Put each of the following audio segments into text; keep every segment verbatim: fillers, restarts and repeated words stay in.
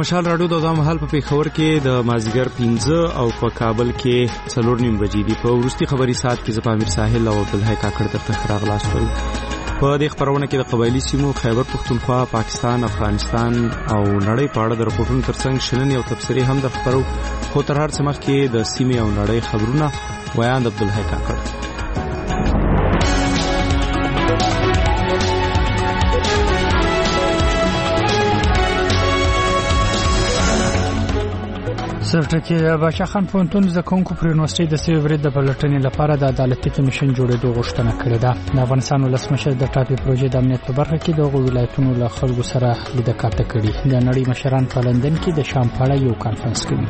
مشال راډیو د دغه مهال په پیښور کې د مازیګر پنځه او په کابل کې څلور نیم بجې دي. په وروستي خبري ساعت کې زه امیر ساحل او عبدالحی کاکړ درته راغلاست. په دې خبرونه کې د قبایلی سیمو خیبر پختونخوا، پاکستان، افغانستان او نړۍ په اړه د راپورټونو ترڅنګ شننې او تبصرې هم در خبرو. خو تر هر څه مخکې د سیمې او نړۍ خبرونه ویان د عبدالحی کاکړ. سرټکی بچا خان پونتون د کونکو پر یونیورسيټي د سیو برید د پلټنې لپاره د عدالتي کمیشن جوړېدو غوښتنه کړې ده. د افغانستان ولسمشر د ټاپي پروژې د امنیت په برخه کې د ولایتونو له خلکو سره لیدکاته کړي. د نړۍ مشران په لندن کې د شام په اړه یو کانفرنس کوي.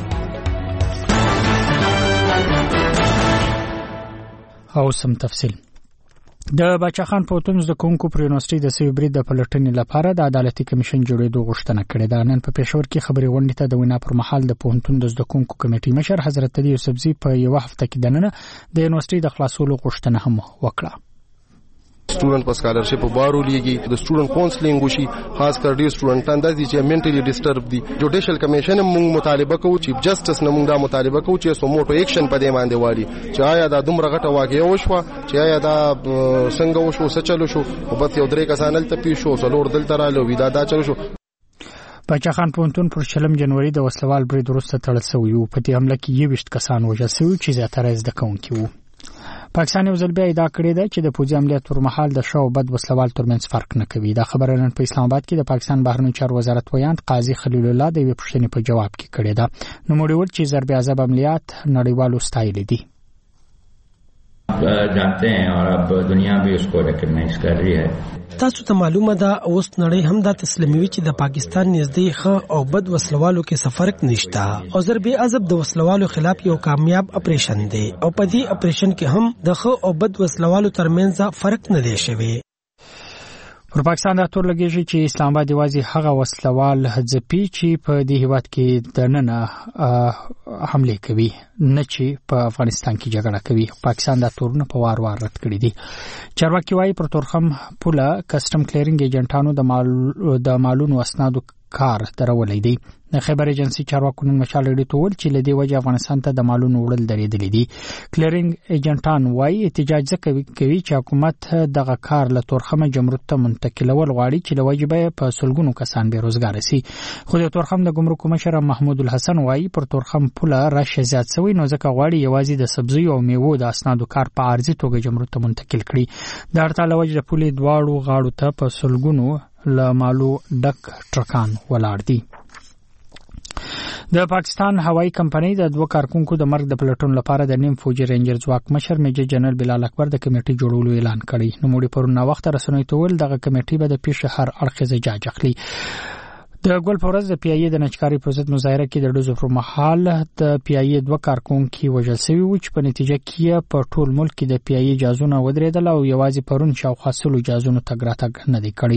او سم تفصیل د بچا خان پوتون د کونکو پر یونیورسيټي د سیو برید د پلټنې لپاره د عدالتي کمیشن جوړېدو غوښتنه کړې ده. نن په پېښور کې خبري غونډې ته د وینا پر مهال د پوهنتون د زده کوونکو کمیټې مشر حضرت علي یوسفزي په یو هفته کې دننه د یونیورسيټي د خلاصولو غوښتنه هم وکړه. स्टूडेंट पर स्कॉलरशिप बारू लिएगी द स्टूडेंट काउंसलिंग होशी खास कर डी स्टूडेंटान द जी मेंटली डिस्टर्ब दी जुडिशियल कमीशन मूंग मुतालिबा को चीफ जस्टिस ने मूंग दा मुतालिबा को चे सो मोटो एक्शन पदे मांदे वाली चाया दा दुमरा घटा वागे ओशवा चाया दा संग ओशो सचलो शो وبس یو درې کسانل ته پیښو سلور دل ترالو ودا دا چلو شو. بچا خان پونتون پر شلم جنوري د وسلوال برید وروسته تړل شوی او په دې حمله کې یوشت کسان وژل شوي چې زیاتره زده کوونکي وو. پاکستان یو ځل بیا ادعا کړې ده چې د پوځي عملیات پر مهال د شا او بد وسلوال ترمنځ فرق نه کوي. دا خبره نن په اسلام آباد کې د پاکستان بهرنی چارو وزارت ویاند قاضي خلیل الله د یوې پوښتنې په جواب کې کړې ده. نو موږ ول چې ضرب عذاب عملیات نړیوالو ستایل دي. जानते हैं और अब दुनिया भी उसको रिकॉग्नाइज कर रही है. تاسو ته معلومه ده اوس نړۍ هم دا تسلیموي چې د پاکستان نږدې ښه او بد وسلوالو کې سفرک نشته او ضرب عذاب د وسلوالو خلاف یو کامیاب اپریشن دی او په دې اپریشن کې هم د ښه او بد وسلوالو ترمنځ فرق نه دی شوی. پر پاکستان د تور لګیږي چې اسلام آباد یوازې هغه وسلوال ځپي چې په دې هیواد کې دننه حمله کوي نه چې په افغانستان کې جګړه کوي. پاکستان د تورونه په وار وار رد کړی دي. چارواکي وايي پر تورخم پوله کسٹم کلیرینګ ایجنټانو د مال د مالونو اسنادو کار درولې دي. د خبر ایجنسی چارواکو نن مشال لري ته ول چې لدی وجه افغانستان ته د مالونو وړل درېدلې دي. کلیرینګ ایجنټان وايي احتجاج کوي چې حکومت دغه کار له تورخم جمرک ته منتقلول غواړي چې له وجبه په سلګونو کسان به روزګار شي. خو د تورخم د ګمرک مشر محمود الحسن وايي پر تورخم پوله راشه زیات شوی نو ځکه غواړي یوازې د سبزی او میوه د اسنادو کار په عارضي توګه جمرک ته منتقل کړي. د هرتاله وجه د پولې دواړو غاړو ته په سلګونو له مالو ډک ټرکان ولاړ دي. د پاکستان هوایي کمپنۍ د دوه کارکونکو د مرګ د پلټون لپاره د نیم فوجي رینجر ځواک مشر میجر جنرال بلال اکبر د کمیټې جوړولو اعلان کړی. نو موږ پرون وخت رسنۍ ته ول دغه کمیټې به د پیښه هر اړخیزه جاج اخلي. د ګل فورز د پی ای د نچکاری پر ضد مظاهره کې د ډوزو پر مهال د پی ای دوه کارکونکو وژل شوي و چې په نتیجه کې په ټول ملک کې د پی ای اجازهونه ودرېدل او یوازې پرون شاوخوا سلو اجازهونه تګ راتګ نه دی کړی.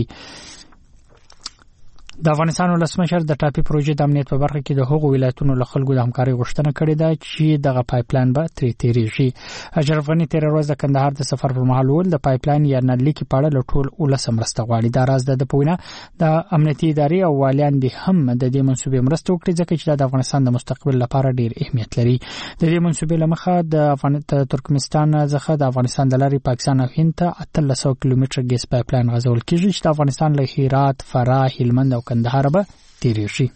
د افغانستان ولسمشر د ټاپي پروژې د امنیت په برخه کې د هغو ولایتونو له خلکو د همکارۍ غوښتنه کړې ده چې دغه پایپلاین به ترې تیریږي. اشرف غني تیر ورځ د کندهار د سفر پر مهال ول د پایپلاین یا نللیکي په اړه له ټول ولس مرسته غواړي. دا راز د پوینه د امنیتي ادارې او والیان دي هم د دې منسوبې مرسته وکړي ځکه چې د افغانستان د مستقبل لپاره ډیر اهمیت لري. د دې منسوبې لمخه د افغانستان ترکمنستان څخه د افغانستان د لارې پاکستان او هند ته اتلس سوه کیلومتره ګیس پایپلاین غځول کیږي چې د افغانستان له هرات، فراه، هلمند او کندهار به تیریږي.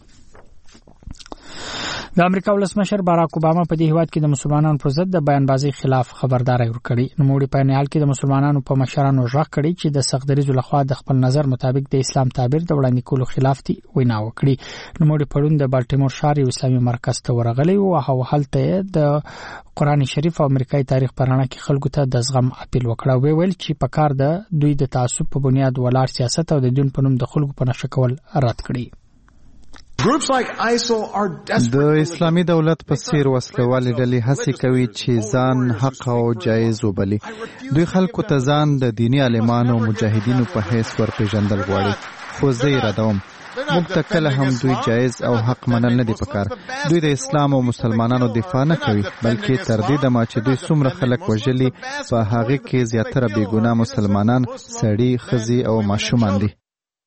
د امریکا ولسمشر باراک اوباما په دې هیواد کې د مسلمانانو پر ضد د بیانبازۍ خلاف خبرداري ورکړي. نو موږ په نهال کې د مسلمانانو په مشرانو ژغ کړي چې د سختدریزو لخوا د خپل نظر مطابق د اسلام تعبیر د وړاندې کولو خلاف دي وینا وکړي. نو موږ پرون د بالټیمور ښار یو اسلامي مرکز ته ورغلي او هلته د قرآن شریف او امریکایي تاریخ پرانه کې خلکو ته د زغم اپیل وکړ. وی ویل چې په کار د دوی د تعصب په بنیاد ولاړ سیاست او د دین په نوم د خلکو په نشه کول رد کړي. د اسلامي دولت په څیر وسلوالې ډلې هڅې کوي چې ځان حق او جایز وبلي. دوی خلکو ته ځان د دینی عالمانو او مجاهدینو په حیث ورپېژندل غواړي. خو زه یې ردوم. موږ ته کله هم دوی جایز او حق منل نه دي پکار. دوی د اسلام او مسلمانانو دفاع نه کوي بلکې تر دې دمه چې دوی څومره خلک وژلي په هغه کې زیاتره بې ګناه مسلمانان، سړي، ښځې او ماشومان دي.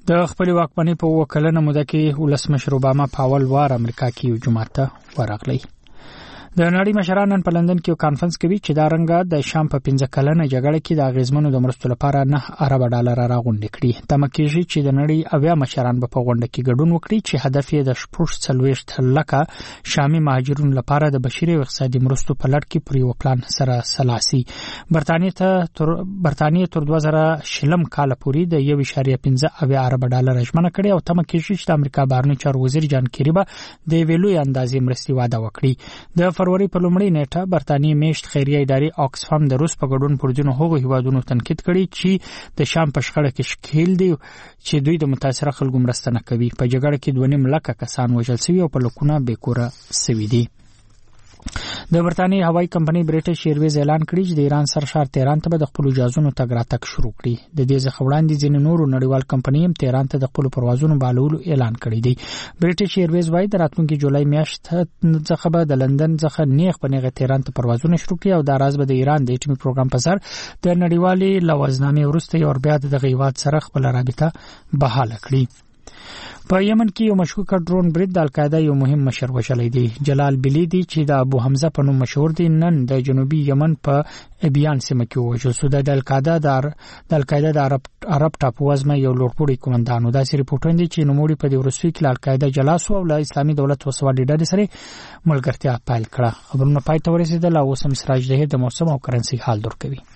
د خپل واکمنۍ په وکلنه موده کې ولسمشر اوباما په اول وار امریکا کې یو جمعه ته ورغلی. د نړۍ مشران نن په لندن کې یو کانفرنس کوي چې دا رنګه د شام په پنځه کلنه جګړه کې د اغیزمنو د مرستو لپاره نه ارب ډالر راغونډ کړي. تمه کېږي چې د نړۍ اویا مشران په غونډه کې ګډون وکړي چې هدف یې د شپږ څلوېښت لکه شامي مهاجرونو لپاره د بشري او اقتصادي مرستو په لړ کې پر یو پلان سره سلاسي. برتانیې ته تر برتانیې تر دوه زره شلم کال پورې د یو اشاریه پنځه اویا ارب ډالر ژمنه کړې او تمه کېږي چې د امریکا بهرنی چارو وزیر جان کیری به د ویلوی اندازې مرستې وعده وکړي. د فروری په لومړۍ نیټه برتانیې میشت خیریه ادارې آکسفام د روس په ګډون پر ځینو هغو هیوادونو تنقید کړي چې د شام په شخړه کې ښکیل دي چې دوی د متاثره خلکو مرسته نه کوي. په جګړه کې دوه نیم لکه کسان وژل شوي او په لکونه بېکوره شوي دي. د برتانیې هوایي کمپنۍ بریټیش ایرویز اعلان کړی چې د ایران سرشار تهران ته به د خپل جهازونو تګ راتګ شروع کړي. د دې څخه وړاندې ځینې نورو نړیوال کمپنۍ هم تهران ته د خپل پروازونو بالولو اعلان کړی دی. بریټیش ایرویز وايي د راتلونکي جولای میاشت څخه به د لندن څخه نیغ په نیغه تهران ته پروازونه شروع کړي او دا راز به د ایران د اټومي پروګرام په سر د نړیوالې لوازنامې وروسته یو بیا د هیواد سره خپل رابطه بحاله کړي. په یمن کې یو مشکوک ډرون برید د القاعده یو مهم مشر وژلی دی. جلال بلیدي چې د ابو حمزه په نوم مشهور دی نن د جنوبي یمن په ابیان سیمه کې وژل شو. د القاعده د القاعده د عرب عرب ټاپو وزمه یو لوړپوړی کمانډانو داسې ریپورټونه دي چې نوموړي په دې ورسوي کې القاعده جلاسو او له اسلامي دولت وسوالي ډلې سره ملګرتیا پیل کړه. خبرونه پای ته ورسېدل او اوس هم سراج دهې د موسم او کرنسي حال دور کوي.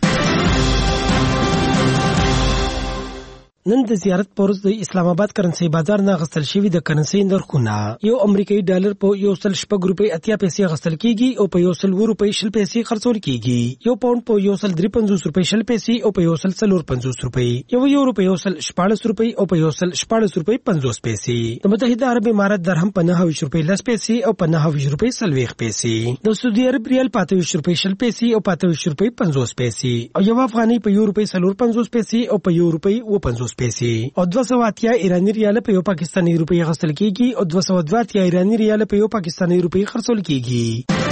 نن د زیارت پورز د اسلام آباد کرنسي بازار نه غستل شوی د کرنسي نرخونه یو امریکایي ډالر په یو سل شپږ روپۍ اتیا پیسې غستل کیږي او په یو سل روپۍ شل پیسې خرڅول کیږي. یو پاوند په یو سل درې پنځوس روپۍ شل پیسې او په یو سل څلور پنځوس روپۍ. یو یورو په یو سل شپاړس روپۍ او په یو سل شپاړس روپۍ پنځوس پیسې. د متحده عرب امارات درهم په نهه ویشت روپۍ لس پیسې او په نهه ویشت روپۍ څلوېښت پیسې. د سعودي عرب ریال په اته ویشت روپۍ شل پیسې او په اته ویشت روپۍ پنځوس پیسې او یو افغاني په یو روپۍ څلور پنځوس پیسې او په یو روپۍ اوه پنځوس پیسې. او دوه سوه اتیا ایرانی ریال په یو پاکستاني روپۍ غستل کیږي او دوه سوه دوه اتیا ایرانی ریال په یو پاکستاني روپۍ خرڅول کیږي.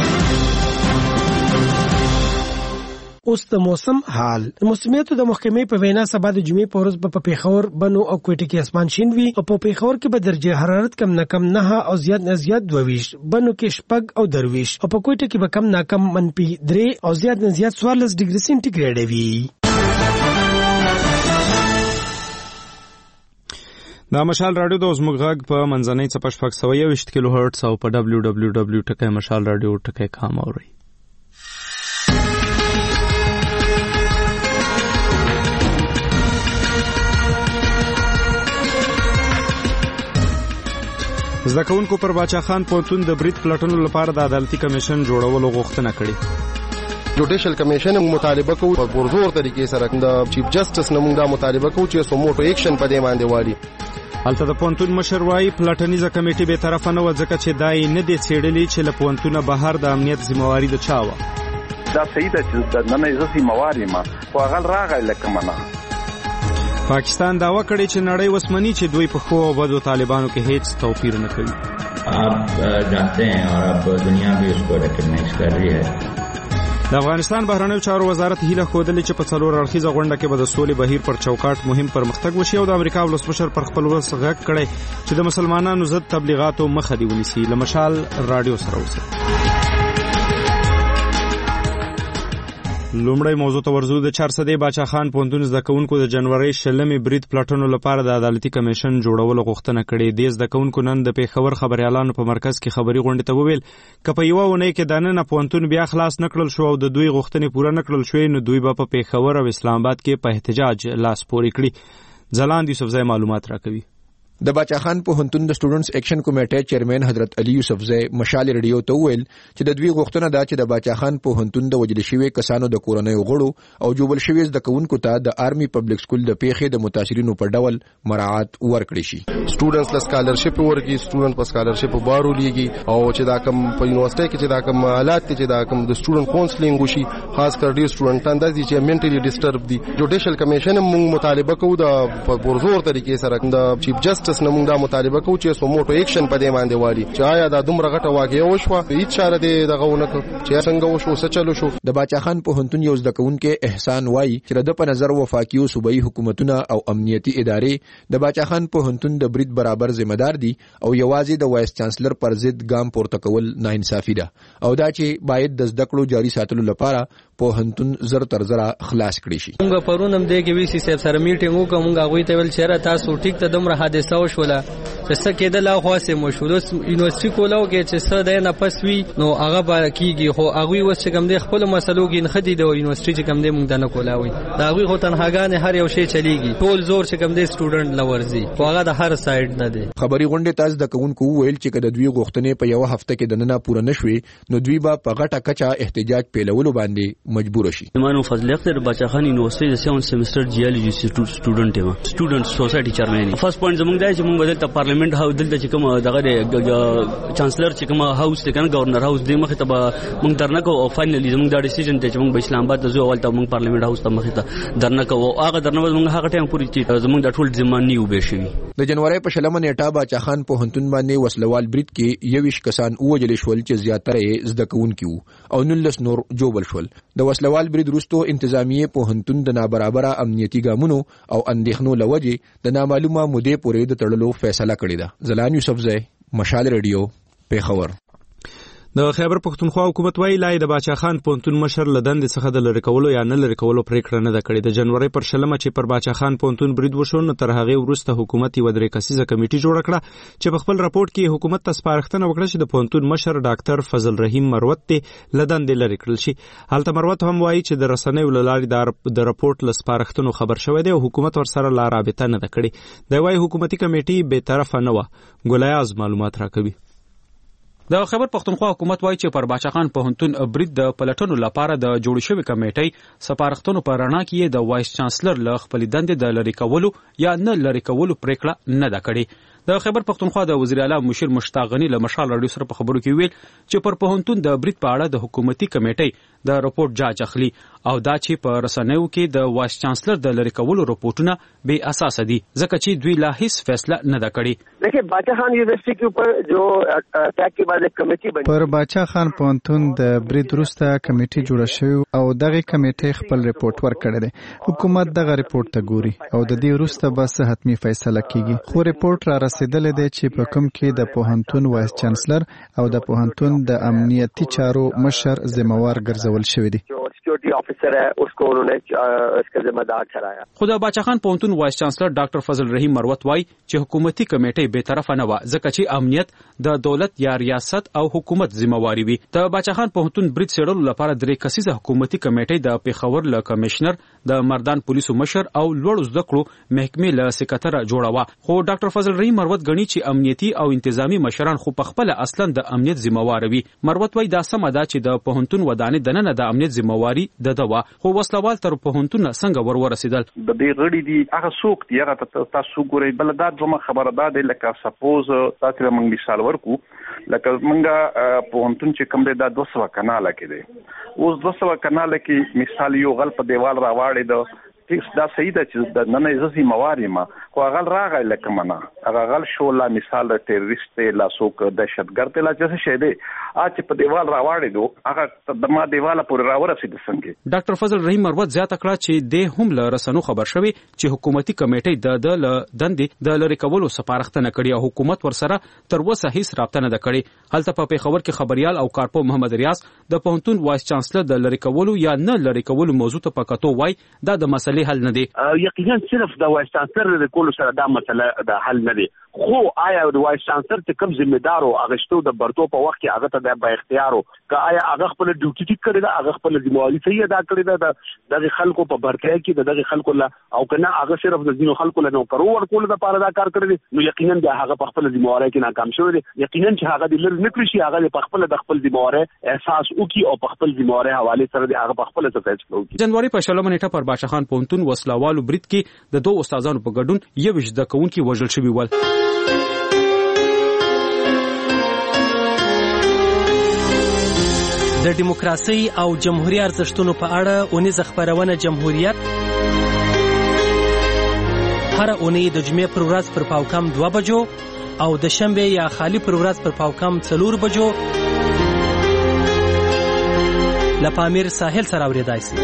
اوس د موسم حال. د موسمیاتو د محکمې په وینا سبا د جمعې په ورځ په پیښور بنو او کوټه کې اسمان شین وي او په پیښور کې به درجه حرارت کم نه کم نه او زیات نه زیات دوه ویشت، بنو کې شپږ او درویش او په کوټه کې به کم نه کم منفي درې او زیات نه زیات څوارلس ډیګري سنټیګریډ وي. دا مشال رادیو د زموږ غږ په منځنۍ څپه شپږ سوه یوویشت کیلو هرټز او په ډبلیو ډبلیو ډبلیو ټکی مشال رادیو ټکی کام اورئ. زده کوونکو پر باچا خان پوهنتون د برید پلټنو لپاره د عدالتي کمیشن جوړولو غوښتنه کړې. جوډیشل کمیشن مطالبه کوي په پرزور طریقې سره د چیف جسټس نه موږ دا مطالبه کوو چې سو موټو ایکشن په دې باندې واړي. هلته د پوهنتون مشر وایي پلټنیزه کمیټې بې طرفه نه وه ځکه چې دا یې نه دی څېړلي چې له پوهنتونه بهر د امنیت ذمهواري د چا وه. دا صحیح ده چې د ننه زه ذمهوار یم خو هغه راغی لکه منه. پاکستان دعوه کړې چې نړۍ وسمني چې دوی په ښو او بدو طالبانو کې هیڅ توپیر نه کوي. آپ جانتے ہیں اور اب دنیا بھی اس کو ریکگنائز کر رہی ہے. د افغانستان بهرنیو چارو وزارت هیله ښودلې چې په څلور اړخیزه غونډه کې به د سولې بهیر پر چوکاټ مهم پرمختګ وشي او د امریکا ولسمشر پر خپل ولس غږ کړی چې د مسلمانانو ضد تبلیغاتو مخه دې ونیسي. له مشال راډیو سره اوسئ. لومړی موضوع ته ورځو. د چارسدې باچا خان پوهنتون زده کوونکو د جنورۍ شلمې برید پلټنو لپاره د عدالتي کمیشن جوړولو غوښتنه کړې. دې زده کوونکو نن د پیښور خبریالانو په مرکز کې خبري غونډې ته وویل که په یوه اونۍ کې دننه پوهنتون بیا خلاص نه کړل شو او د دوی غوښتنې پوره نه کړل شوې نو دوی به په پیښور او اسلام آباد کې په احتجاج لاس پورې کړي. ځلاند یوسفزی معلومات راکوي. د باچا خان پوهنتون د سټوډنټس ایکشن کمیټې چیرمن حضرت علي یوسفزی مشال ریډیو ته ویل چې د دوی غوښتنه ده چې د باچا خان پوهنتون د وجل شوی کسانو د کورنۍ غړو او جوبل شوی د کوونکو ته د آرمي پبلک سکول د پیښې د متاثرینو په ډول مراعات ورکړي شي. سټوډنټس له سکالرشپ ورکړي، سټوډنټ په سکالرشپ بارو لیږي او چې دا کوم په یونیورسيټي کې چې دا کوم حالات چې دا کوم د سټوډنټ کونسلینګ وشي خاص کر ډیر سټوډنټان د چې منټلی ډیسټرب دي. جوډیشل کمیشن موږ مطالبه کوو د پرزور طریقې سره د چیف جسټس جسټس نه موږ دا مطالبه کوو چې سو موټو اکشن په دې باندې واري چې آیا دا دومره غټه واقعه وشوه هیڅ چاره دې دغه ونکړه چې څنګه وشو څه چلو شو. د باچا خان پوهنتون یو زده کوونکې احسان وایي چې د په نظر وفاقي او صوبایي حکومتونه او امنیتي ادارې د باچا خان پوهنتون د برید برابر ذمہ دار دي او یوازې د وایس چانسلر پر ضد ګام پورته کول ناانصافي ده او دا چې باید د زده کړو جاري ساتلو لپاره پوهنتون زر تر زر خلاص کړي شي. موږ پرونم د کې وی سی صاحب سره میټینګ وکړو، موږ هغه ته ویل چې تاسو ټیک ته دومره حادثه وشوله چې څه کېدل خو سه مشهور یونیورسيټي کولاو کې چې څه د نه پس وی نو هغه به کیږي خو هغه وس چې کوم د خپل مسلو کې خدي د یونیورسيټي چې کوم د موږ د نه کولاوي دا هغه خو تنهاګان هر یو شی چلیږي ټول زور چې کوم د سټوډنټ لورځي خو هغه د هر سایډ نه دی. خبري غونډه تاسو د کوونکو ویل چې کله دوی غوښتنې په یو هفته کې د نن پوره نشوي نو دوی به په غټه کچا احتجاج پیلولو باندې مجبور شي. مانو فضل اختر باچا خان یونیورسيټي د سیون سیمستر جیولوجي سټوډنټ یم سټوډنټ سوسایټي چیرمن. فرست پوینټ زموږ دی چې موږ بدل ته پارلیمنت هاوس دلته چې کوم دغه چانسلر چې کوم هاوس ته کنه گورنر هاوس دی مخه ته موږ درنه کو او فائنلی زموږ دا ډیسیژن ته چې موږ اسلام آباد ته ځو اول ته موږ پارلیمنت هاوس ته مخه ته درنه کو او هغه درنه موږ هغه ټیم پوری چې زموږ د ټول ځمان نیو به شي. د جنوري په شلمه نیټه باچا خان پوهنتون باندې وسلوال برید کې یویش کسان وجل شول چې زیاتره یې زده کوونکي او نلس نور جوبل شول. د وسلوال برید وروسته انتظامیه پوهنتون د نابرابر امنیتي ګامونو او اندېښنو لوجې د نامعلومه مودې پورې د تړلو فیصله کړې ده. زلان یوسفزئی، مشال ریډیو، پیښور. د خیبر پښتونخوا حکومت وایي لای د باچا خان پوهنتون مشر لدند څخه د لری کولو یا نه لری کولو پریکړه نه ده کړې. د جنوري پر شلمه چې پر باچا خان پوهنتون برید وشو نو تر هغه وروسته حکومت یو درې کسیزه کمیټه جوړ کړه چې په خپل راپورټ کې حکومت ته سپارښتنه وکړه چې د پوهنتون مشر ډاکټر فضل رحیم مروت ته لدند لری کړل شي. هلته مروت هم وایي چې د رسنیو لارې د راپورټ لسپارښتنو خبر شوی دی او حکومت ورسره لا رابطه نه ده کړې. د وایي حکومتي کمیټه به طرفه نه و. ګولیاز معلومات راکوي. د خیبر پښتونخوا حکومت وایي چې پر باچا خان پوهنتون برید د پلټنو لپاره د جوړ شوی کمیټې سپارښتنو پر رڼا کې د وایس چانسلر له خپل دندې د لری کولو یا نه لری کولو پریکړه نه ده کړې. د خیبر پښتونخوا د وزیر اعلی مشیر مشتاق غنی له مشال رادیو سره په خبرو کې ویل چې پر پوهنتون د برید په اړه د حکومتي کمیټې د راپورټ جاج اخلي او دا چې په رسنیو کې د وایس چانسلر د لری کولو راپورټونه بے اساس دي ځکه چې دوی لا هیڅ فیصله نه ده کړې. देखिए बाचा खान यूनिवर्सिटी के ऊपर जो अटैक के बाद एक कमेटी बनी پر باچا خان پوهنتون د برید وروسته کمیټه جوړه شوې او دغه کمیټه خپل ریپورت ورکړی دی. حکومت دغه ریپورت ته ګوري او د دې وروسته به څه حتمي فیصله کیږي. خو ریپورت را رسیدلی دی چې په کوم کې د پوهنتون وایس چانسلر او د پوهنتون د امنیتي چارو مشر ذمہوار ګرځول شوی دی. सिक्योरिटी ऑफिसर है उसको उन्होंने इसका जिम्मेदार ठहराया. خدا باچا خان پوهنتون وایس چانسلر ډاکټر فضل رحیم مروت وایي چې حکومتي کمیټه به طرفه نه و ځکه چې امنیت د دولت یا ریاست او حکومت ذمہواری وي. د باچا خان پوهنتون برید سیړلو لپاره درې کسیزه حکومتي کمیټه د پیښور له کمشنر د مردان پولیسو مشر او لوړ زده کړو محکمې له سکرټر جوړاوه. خو ډاکټر فضل رحیم مروت غني چې امنیتي او انتظامی مشران خو په خپل اصلا د امنیت ذمہوار وي. مروت وایي دا سم ده چې د پوهنتون ودانې دننه د امنیت ذمہواری د دوا خو وسلوال تر پوهنتون څنګه ور ورسېدل. د دې غړي دي هغه څوک دی هغه تاسو ګورئ بل دا کومه خبره ده لکه سپوز تاسو موږ مثال ورکو لکه موږ پوهنتون چې کوم دی دا دوه سوه کناله کې دی اوس دوه سوه کناله کې مثال یو غل په دیوال راواړی د دا صحیح ده چې د نن ازي مواري ما خو غل راغی لکه منا هغه غل شو لا مثال ټیرریست لا سوک دهشتګرد لا چې شه دی اچ په دیوال راوړی دو هغه د ما دیواله پورې راورسید څنګه. ډاکټر فضل رحیم مروت زیاته کړه چې د هم له رسنو خبر شوی چې حکومتي کمیټې د د دندې د لری کولو سپارښتنه کړې او حکومت ورسره تر اوسه هیڅ رابطه نه کړې. هلته په پیښور کې خبريال او کارپو محمد ریاض د پوهنتون وایس چانسلر د لری کولو یا نه لری کولو موضوع ته پکاتو وای دا د مسلې حل نه دی. یقینا صرف د وایس چانسلر د کولو سره دا مسله د حل نه دی خو آیا د وایس چانسلر ته کوم ذمہ دار او اغشتو د برتو په وخت کې هغه ته د با اختیارو که آیا هغه خپل ډیوټي ټیک کړی دا هغه خپل ذمہواری صحیح ادا کړی دا د خلکو په برتیا کې د دغه خلکو لا او کنه هغه صرف د ځینو خلکو له نو پرو ورکول د پاره دا کار کړی نو یقینا دا هغه په خپل ذمہواری کې ناکام شوی دی. یقینا چې هغه د لر نکړي شي هغه په خپل د خپل ذمہواری احساس وکي او په خپل ذمہواری حواله سره د هغه په خپل څه فیصله وکي. جنوري په شلمه نیټه پر باچا خان پوهنتون وسلوالو برید کې د دوه استادانو په ګډون یو وشته کوونکی وژل شوی ول. د دیموکراسي او جمهوریت ارزښتونو په اړه اونیزه خبرونه جمهوریت هر اونۍ د جمعې پر ورځ پر پاوکم دوه بجو او د شنبه یا خالی پر ورځ پر پاوکم څلور بجو لپامیر ساحل سره اوریدای شي.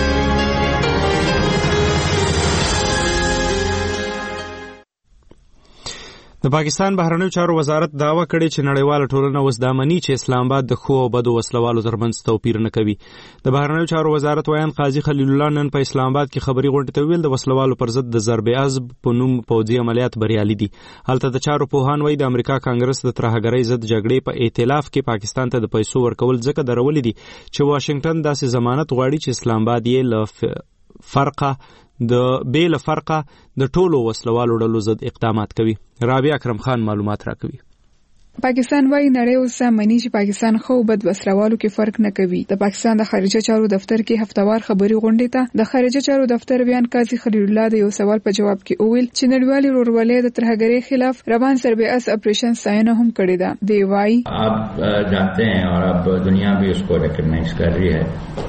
د پاکستان بهرنیو چارو وزارت دعوه کړې چې نړیواله ټولنه اوس دا مني چې اسلام آباد د ښو او بدو وسلوالو ترمنځ توپیر نه کوي. د بهرنیو چارو وزارت ویان قاضي خلیل الله نن په اسلام آباد کې خبري غونډې ته ویل د وسلوالو پر ضد د ضرب عضب په نوم پوځي عملیات بریالي دي. هلته د چارو پوهان وایي د امریکا کانګرس د ترهګرۍ ضد جګړې په ائتلاف کې پاکستان ته د پیسو ورکول ځکه درولې دي چې واشنگټن داسې ضمانت غواړي چې اسلام آباد یې له فرقه د بیل فرقه د ټولو وسلوالو ډلو ضد اقدامات کوي. رابعه اکرم خان معلومات راکوي. پاکستان وايي نړۍ اوس مانی چې پاکستان خو بد وسلوالو کې فرق نه کوي. د پاکستان د خارجه چارو دفتر کې هفتوار خبري غونډې ته د خارجه چارو دفتر بیان قاضي خلیل الله د یو سوال په جواب کې وویل چې نړیوالې ورورولۍ د ترهګرۍ خلاف روان سربیاس اپریشن ساينه هم کړی ده. دی وايي आप जानते हैं और अब दुनिया भी उसको रिकॉग्नाइज कर रही है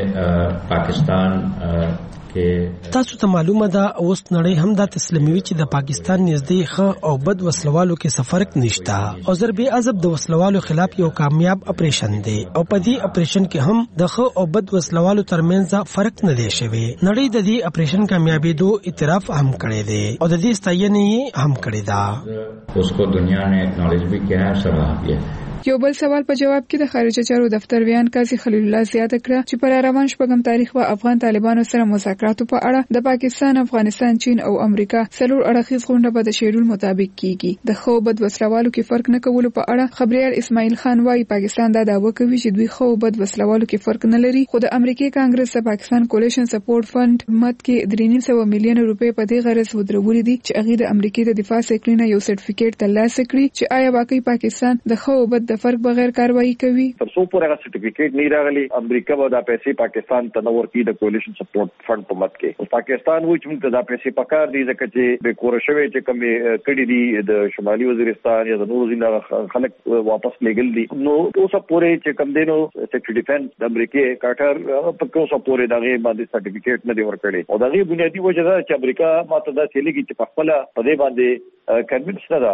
कि पाकिस्तान تاسو ته معلومه ده اوس نړۍ هم دا تسلیموي چې د پاکستان نږدې ښه او بد وسلوالو کې څه فرق نشته او ضرب عضب د وسلوالو خلاف یو کامیاب اپریشن دی او په دې اپریشن کې هم د ښه او بد وسلوالو ترمنځ فرق نه دی شوی. نړۍ د دې اپریشن کامیابیدو اعتراف هم کړی دی او د دې ستاینه هم کړې ده. اس کو دنیا نے اکنالج بھی کیا ہے سراہ بھی ہے. یو بل سوال په جواب کې د خارجه چارو دفتر بیان قاضي خلیل الله زیاته کړه چې پر روان شپږم تاریخ په افغان طالبانو سره مذاکراتو په اړه د پاکستان، افغانستان، چین او امریکا څلور اړخیز غونډه به د شیډول مطابق کیږي. د خو بد وسلوالو کې فرق نه کولو په اړه خبريال اسماعیل خان وايي پاکستان دا دعوه کوي چې دوی خو بد وسلوالو کې فرق نه لري، خو د امریکای کانګرس د پاکستان کولیشن سپورټ فند مت کې درې نیم سوه میلیون روپۍ په دې غرض ودرولې دي چې هغه د امریکای د دفاع سکرینه یو سرټیفیکیټ ترلاسه کړي چې آیا واقعي پاکستان د خو بد د فرق بغیر کاروایی کوي. تر څو پورې هغه سرټیفیکیټ نه راغلی امریکا به دا پیسې پاکستان ته نور کی د کولیشن سپورټ فند په مت کې. او پاکستان وایي چې موږ دا پیسې پکار دي ځکه چې به کور شوی چې کوم کړي دي د شمالي وزیرستان یا د نورو ځینو خلک واپس لګل دي. نو اوسه پورې چې کوم دینو سیکریټری ډیفنس د امریکا کارټر په کومه پورې دغه باندې سرټیفیکیټ نه دی ورکړي او دغه بنیادی وجه دا چې امریکا ماته دا چلیږي چې په خپل په دې باندې کنوینس نه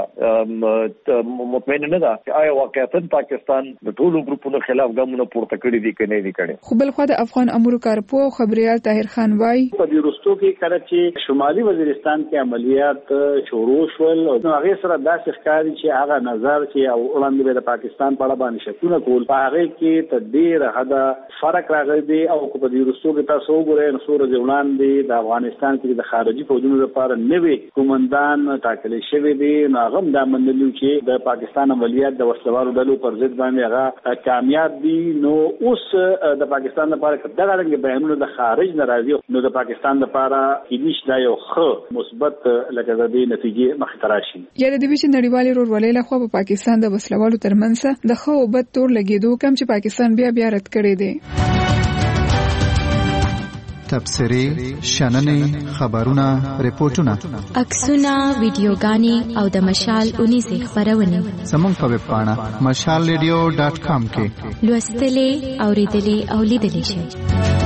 ده، مطمئن نه ده چې آیا واقعیتا پاکستان د ټولو ګروپونو خلاف ګامونه پورته کړي دي کنه دي کړي. خو بل خو د افغان امور کارپو خبريال طاهر خان وايي په دې وروستو کې کله چې شمالي وزیرستان کې عملیات شروع شول او هغه سره داسې ښکاري چې هغه نظر چې او وړاندې د پاکستان په اړه باندې شکونه کول په هغه کې تدبیر هدا فرق راغلی دی او په دې وروستو کې تاسو وګورئ نو سور ځوان دي د افغانستان کې د خارجي فوجونو لپاره نوې کومندان ټاکل شوی دی. نو هغه دا منلو چې د پاکستان عملیات د وسلوالو ډلو پر ضد باندې هغه کامیاب دي. نو اوس د پاکستان لپاره دغه رنګ بیانونه د خارج نه راځي نو د پاکستان لپاره هیڅ دا یو ښه مثبت لکه د دې نتیجې مخ ته راشي. یا د دې چې نړیوالې ورورولۍ له خوا په پاکستان د وسلوالو ترمنځ د ښه او بد تور لګیدو کم چې پاکستان بیا بیا رد کړی دی. تبصرې، شننې، خبرونه، ریپورتونه، عکسونه، ویډیوګانې او د مشال اونیزې خبرونه زموږ په ویب پاڼه مشال ریډیو ډاټ کام کې لوستلې، اوریدلې او لیدلې شئ.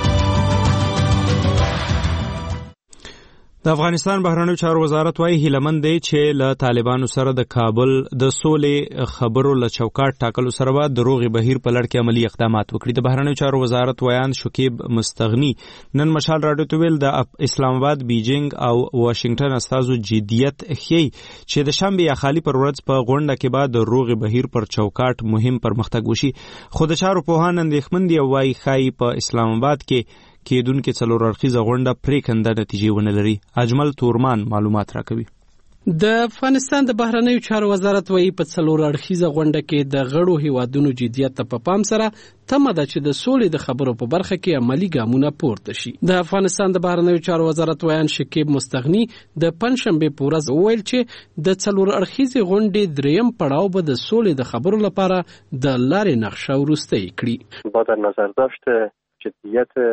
د افغانستان بهرنیو چارو وزارت وايي هیلمند دی چې له طالبانو سره د کابل د سولې خبرو له چوکاټ ټاکلو سره به د روغې بهیر په لړ کې عملی اقدامات وکړي. د بهرنیو چارو وزارت ویان شکیب مستغنی نن مشال راډیو ته ویل د اسلام آباد، بیجینګ او واشنگټن استازو جدیت ښیي چې د شنبه یا خالی پر ورځ په غونډه کې به د روغې بهیر پر چوکاټ مهم پرمختګ وشي. خو د چارو پوهان اندېښمن دي او وايي ښایي په اسلام آباد کې کېدونکې څلور اړخیزه غونډه پرېکنده نتیجې ونه لري. اجمل تورمان معلومات راکوي. د افغانستان د بهرنیو چارو وزارت وايي په څلور اړخیزه غونډه کې د غړو هیوادونو جدیت ته په پام سره تمه ده چې د سولې د خبرو په برخه کې عملی ګامونه پورته شي. د افغانستان د بهرنیو چارو وزارت ویان شکیب مستغنی د پنځشنبه په ورځ وویل چې د څلور اړخیزه غونډې دریم پړاو به د سولې د خبرو لپاره د لارې نقشه ورسته کړي. با در نظر داشت جدیت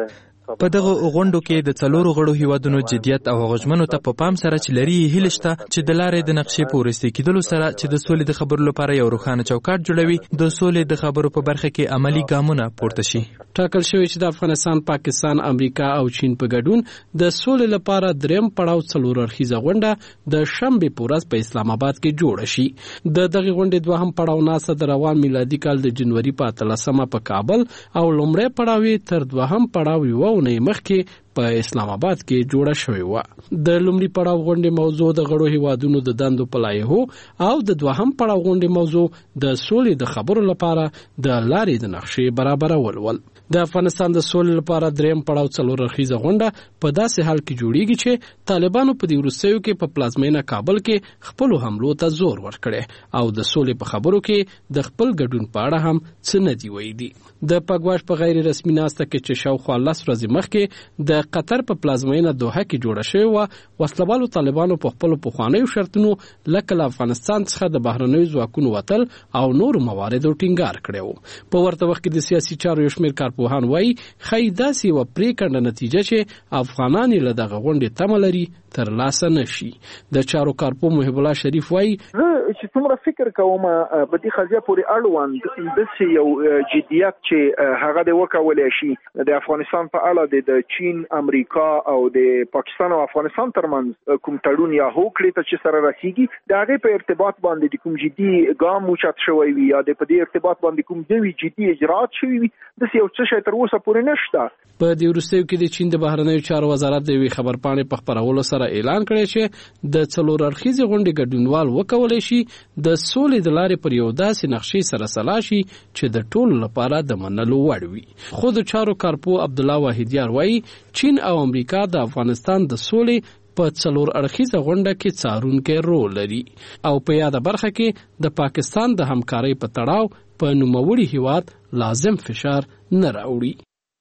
په دغه غونډو کې د څلورو غړو هیوادونو جديت او غوښمنو ته په پام سره چې لري هیله شته چې د لارې د نقشې په ورستي کېدلو سره چې د سولې د خبرو لپاره یو روښانه چوکاټ جوړوي د سولې د خبرو په برخه کې عملی ګامونه پورته شي. ټاکل شوی چې د افغانستان، پاکستان، امریکا او چین په ګډون د سولې لپاره دریم پړاو څلور اړخیزه غونډه د شنبه په ورځ په اسلام آباد کې جوړه شي. د دغه غونډې دوهم پړاو ناسه د روان میلادي کال د جنوري په اتلسمه په کابل او لومړی پړاو تر دوهم پړاو یو نه مخکې په اسلام آباد کې جوړه شوې و. د لومړي پړاو غونډې موضوع د غړو هیوادونو د دندو پلایهو او د دوهم پړاو غونډې موضوع د سولې د خبرو لپاره د لارې د نقشې برابرول ول. د افغانستان د سولې لپاره دریم پړاو څلور اړخیزه غونډه په داسې حال کې جوړیږي چې طالبانو په دې وروستیو کې په پلازمینه کابل کې خپل حملو ته زور ورکړي او د سولې په خبرو کې د خپل ګډون په اړه هم څه نه دی ویلي. د پګواش په غیر رسمي ناسته کې چې شاوخوا لس ورځې مخکې د قطر په پلازمینه دوحه کې جوړه شوې و، وسلوالو طالبانو په خپل پخوانیو شرطونو لکه له افغانستان څخه د بهرنیو ځواکونو وتل او نور مواردو ټینګار کړو. په ورته وخت کې د سیاسي چارو یو شمېر کارپوهان وایي ښایي داسې یوه پرېکنده نتیجه چې افغانان یې له دغه غونډې تمه لري ترلاسه نه شي. د چارو کارپوه محب الله شریف وایي چې څومره فکر کوم په دې قضیه پورې اړوند داسې یو جدیت چې هغه د وکولای شي د افغانستان په اړه د چین، امریکا او د پاکستان او افغانستان ترمنځ کوم تړون یا هوکړې ته چې سره رسیږي د هغې په ارتباط باندې د کوم جدي ګام اوچت شوی وي یا د په دې ارتباط باندې کوم نوي جدي اجرات شوي وي داسې یو څه شی تر اوسه پورې نشته. په دې وروستیو کې د چین د بهرنیو چارو وزارت د یوې خبرپاڼې په خپرولو سره اعلان کړی چې د څلور اړخیزې غونډې ګډونوال وکولی شي د سولې د لارې پر یو داسې نقشې سره سلا شي چې د ټولو لپاره د منلو وړ وي. خو د چارو کارپوه عبدالله واحدیار وایي چین او امریکا د افغانستان د سولې په څلور اړخیزه غونډه کې څارونکی رول لري او په یاده برخه کې د پاکستان د همکارۍ په تړاو په نوموړي هیواد لازم فشار نه راوړي.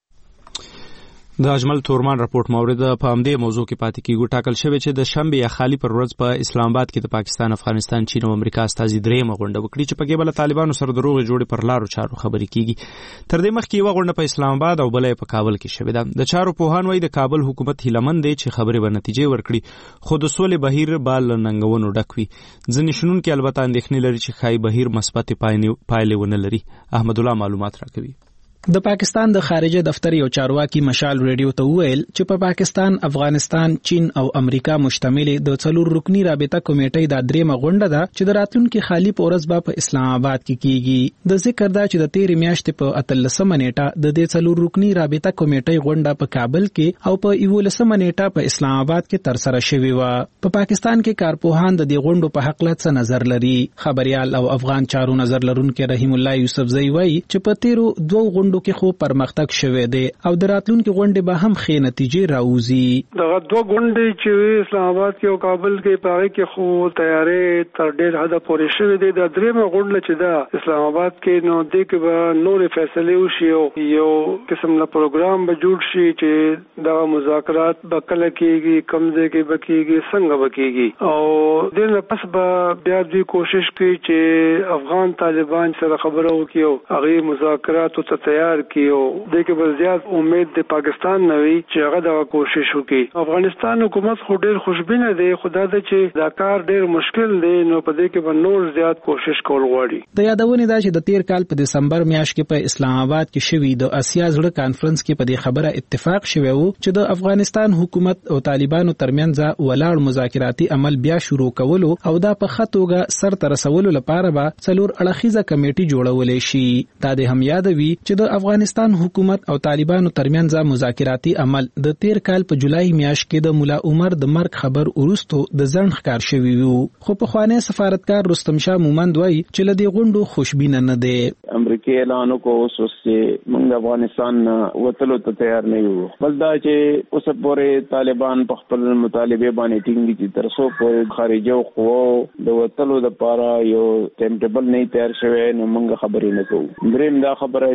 د اجمل تورمان راپورټ مورد په همدې موضوع کې پاتې کیږي. ټاکل شوی چې د شنبه یا خالی پر ورځ په اسلام آباد کې د پاکستان، افغانستان، چین او امریکا استازي درېمه غونډه وکړي چې په کې بل طالبانو سره د روغې جوړې پر لارو چارو خبرې کیږي. تر دې مخکې یو غونډه په اسلام آباد او بلې په کابل کې شوې ده. د چارو پوهان وایي د کابل حکومت هیلمن دی چې خبرې به نتیجې ورکړي، خو د سولې بهیر بال ننګونو ډک وي. ځینې شنونکي البته اندېښنې لري چې ښایي بهیر مثبت پایلې ونه لري. احمد الله معلومات راکوي. د پاکستان د خارجه دفتر یو چارواکي مشال ریډیو ته وویل چې په پا پاکستان، افغانستان، چین او امریکا مشتمل د څلور رکنی رابطه کمیټې د درېمه غونډه ده چې د راتلونکي خالی په ورځ به په اسلام آباد کې کیږي. د ذکر ده چې د تیرې میاشتې په اتلسمه نیټه د دې څلور رکنی رابطه کمیټې غونډه په کابل کې او په یولسمه نیټه په اسلام آباد کې تر سره شوې و. په پاکستان کې کارپوهان د دې غونډو په حق له څه نظر لري. خبريال او افغان چارو نظر لرونکي رحیم الله یوسفزئی وایي چې په تیرو دوه غونډو کې خو پرمختګ شوه دی او د راتلونکي غونډې به هم ښې نتیجې راوځي. دغه دوه غونډې چې اسلام آباد کې او کابل کې پاره کې خو تیارې تر ډېر حده پورې شوې دي. د درېمه غونډه چې دا اسلام آباد کې نو د کې به نورې فیصلې وشي او یو قسم له پروګرام به جوړ شي چې دا مذاکرات به کله کېږي، کوم ځای کې به کېږي، څنګه به کېږي او د نه پس به بیا دوی کوشش کوي چې افغان طالبان سره خبرو وکړي او هغه مذاکرات ته تیار کړي. دغه بل زیات امید د پاکستان نوي چې هغه دا کوشش وکړي. افغانستان حکومت خو ډېر خوشبینه دی، خدا دې چې دا کار ډېر مشکل دی نو په دې کې به نور زیات کوشش کول غواړي. د یادونه ده چې د تیر کال په دسمبر میاشت کې په اسلام آباد کې شوی د اسیا زړه کانفرنس کې په دې خبره اتفاق شوی و چې د افغانستان حکومت او طالبانو ترمنځ ولاړ مذاکراتي عمل بیا شروع کولو او دا په خطوګه سر ته رسولو لپاره به څلور اړخیزه کمیټه جوړولې شي. دا د هم یادوي چې د افغانستان حکومت او طالبانو ترمنځ مذاکراتي عمل د تیر کال په جولای میاشت کې د مولا عمر د مرګ خبر وروسته د ځنډ ښکار شوی وو. خو په خوانې سفارتکار رستم شاه مومند وایي چې لدی غونډو خوشبینه نه دی. امریکای اعلان وکړ اوس چې موږ افغانستان وتلو ته تیار نه یو. بل دا چې اوس پورې طالبان په خپل مطالبه باندې ټینګ دي تر څو پورې خارجي قوو د وتلو لپاره یو ټیم ټیبل نه تیار شوی نو موږ خبرې نه کوو. دریم دا خبره چې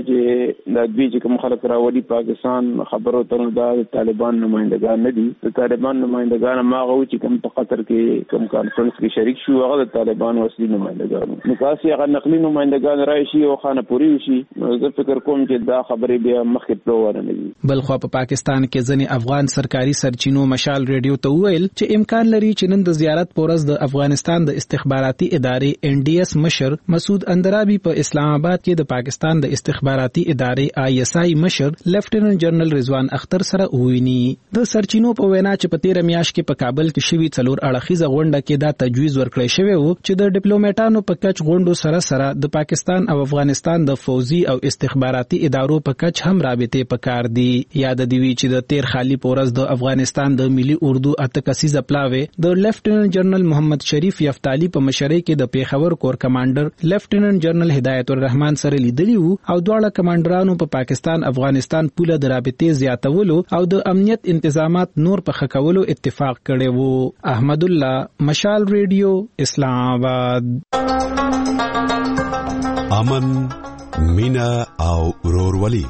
چې د دوی چې کوم خلک راوړي پاکستان خبرو ته د طالبان نمائندگان نه دي. د طالبان نمائندگان ماغه چې کوم په قطر کې کوم کانفرنس کې شریک شو هغه د طالبان وسلي نمائندگان نو کاسي هغه نقلي نمائندگان راشي او خانه پوری شي. زه فکر کوم چې دا خبرې بیا مخکې پروانه نه دي. بل خو په پاکستان کې ځنې افغان سرکاري سرچینو مشال ریډیو ته وویل چې امکان لري چې نن د زیارت پورز د افغانستان د استخباراتي ادارې ان ډي اس مشر مسعود اندرابي په اسلام آباد کې د پاکستان د استخباراتي ادارې آی اس آی مشر لیفټیننټ جنرال رضوان اختر سره وویني. د سرچینو په وینا چې په تیر میاشت کې په کابل کې شوی څلور اړخیزه غونډه کې دا تجویز ورکړی شوی و چې د ډیپلوماټانو په کچ غونډو سره سره د پاکستان او افغانستان د فوزي او استخباراتي ادارو په کچ هم رابطې پکار دي. یاد دی وی چې د تیر خالی پورز د افغانستان د ملي اردو اته کسیزه پلاوي د لیفټیننټ جنرال محمد شریف یفتالی په مشرۍ کې د پیښور کور کمانډر لیفټیننټ جنرال هدایت الرحمن سره لیدلی وو او دواړه کمانډرانو په پاکستان افغانستان پوله د رابطې زیاتولو او د امنیت انتظامات نور په خکولو اتفاق کړی وو. احمد الله مشال ریډیو اسلام آباد. امن مینا او ورورولي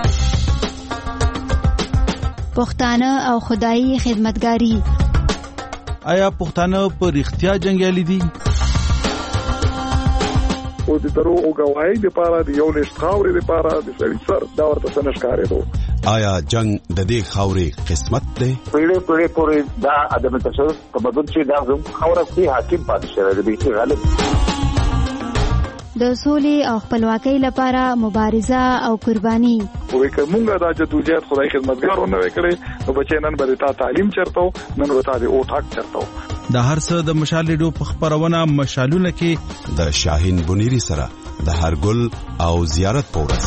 پښتانه او خدایي خدمتګاری. آیا پښتانه په رښتیا جنگیالي دي؟ او د دروغ غواړي د پاره د یو لښت خاورې د پاره د سړي سر دا ورته څنګه ښکارې دو. آیا جنگ د دې خاورې قسمت دی؟ پیړې پیړې پورې دا ادم تشدد په بدل چې دا زم خاورې کې حاکم پاتې شوی دی چې غالب د سولې او خپلواکۍ لپاره مبارزه او قرباني. وې کومه دا جدوجہد خدای خدمتګارونه وکړي نو بچي نن به تا تعلیم چرته نن به تا د او ټاک چرته. د هر څه د مشال ریډیو په خبرونه مشالونه کې د شاهین بنيري سره د هرګل او زیارت پورس.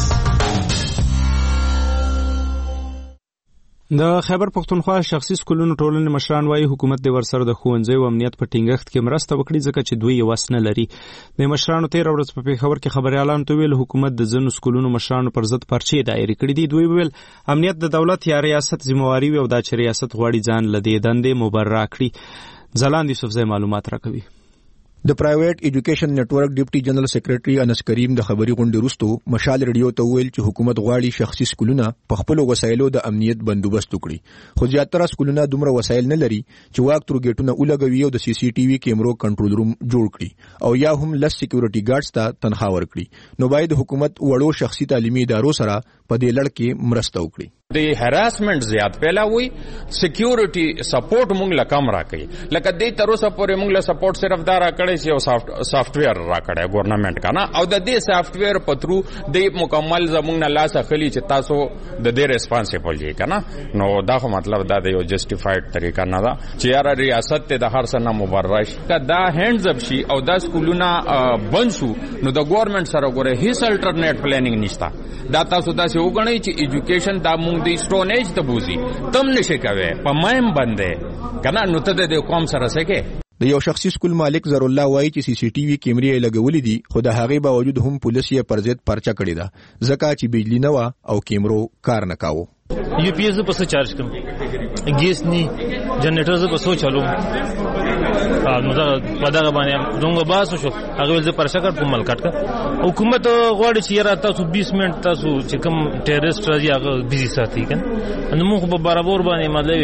د خیبر پختونخوا شخصي سکولونو ټولنې مشران وايي حکومت د ورسره د ښوونځي او امنیت په ټینګښت کې مرسته وکړي ځکه چې دوی یې وس نه لري. د مشرانو تیر ورځ په پیښور کې خبريالانو ته ویل حکومت د ځینو سکولونو مشرانو پر ضد پرچې دایره کړې دي. دوی ویل امنیت د دولت یا ریاست ذمہواری وي او دا چې ریاست غواړي ځان لدې دندې مبرر کړي. ځلاند یوسفزی معلومات راکوي. د پرایویټ ایجوکیشن نیټورک ډیپټي جنرال سیکریټري انس کریم د خبري غونډې وروسته مشال ریډیو ته ویل چې حکومت غواړي شخصي سکولونه په خپل وسایلو د امنیت بندوبست وکړي خو زیاتره سکولونه دومره وسایل نه لري چې واک تر ګیټونه ولګوي او د سی سی ټي وي کیمرو کنټرول روم جوړ کړي او یا هم لس سکیورټي ګارډز ته تنخواه ورکړي. نو باید حکومت وړو شخصي تعلیمي ادارو سره په دې لړ کې مرسته وکړي. د هراسمنت زیات پیلاوي سکیورټي سپورټ مونږ لا کم راکړي لکه دې تر اوسه پورې مونږ لا سپورټ صرف دا راکړي چې یو سافټ ویر راکړي ګورنمنت کنه او د دې سافټ ویر په ترو د مکمل زمونږ نه لاس اخلي چې تاسو د دې ریسپانسیبل یې کنه. نو دا خو مطلب دا د یو جسټیفاید طریقه نه ده چې یاره ریاست ته د هر څه نه مبرر شي دا هندز اپ شي او دا سکولونه بند شو نو د ګورنمنت سره ګوره هیڅ الټرنیټ پلانینګ نشته. دا تاسو داسې وګڼئ چې ایجوکیشن دا مونږ د سټون ایج ته بوزي تم نشي کوي په مایم باندې کنه نو ته د قوم سره سکه. د یو شخصي سکول مالک زر الله وایي چې سی سی ټي وي کیمرې لګولې دي خو د هغې باوجود هم پولیس یې پر ضد پرچه کړې ده ځکه چې بجلی نه و او کیمرو کار نه کاوه. یو پی ایس په څه چارج کوم ګیس ني جنریټر ز په څه چالو نو دا پدغه باندې دومره باسو شو هغه ول زه پرچه کړ په ملکټ کا حکومت غواړي چې را تاسو بیس منټ تاسو چې کوم ټیرریسټ راځي هغه بيزي ساتي کنه نو موږ په برابر باندې مطلب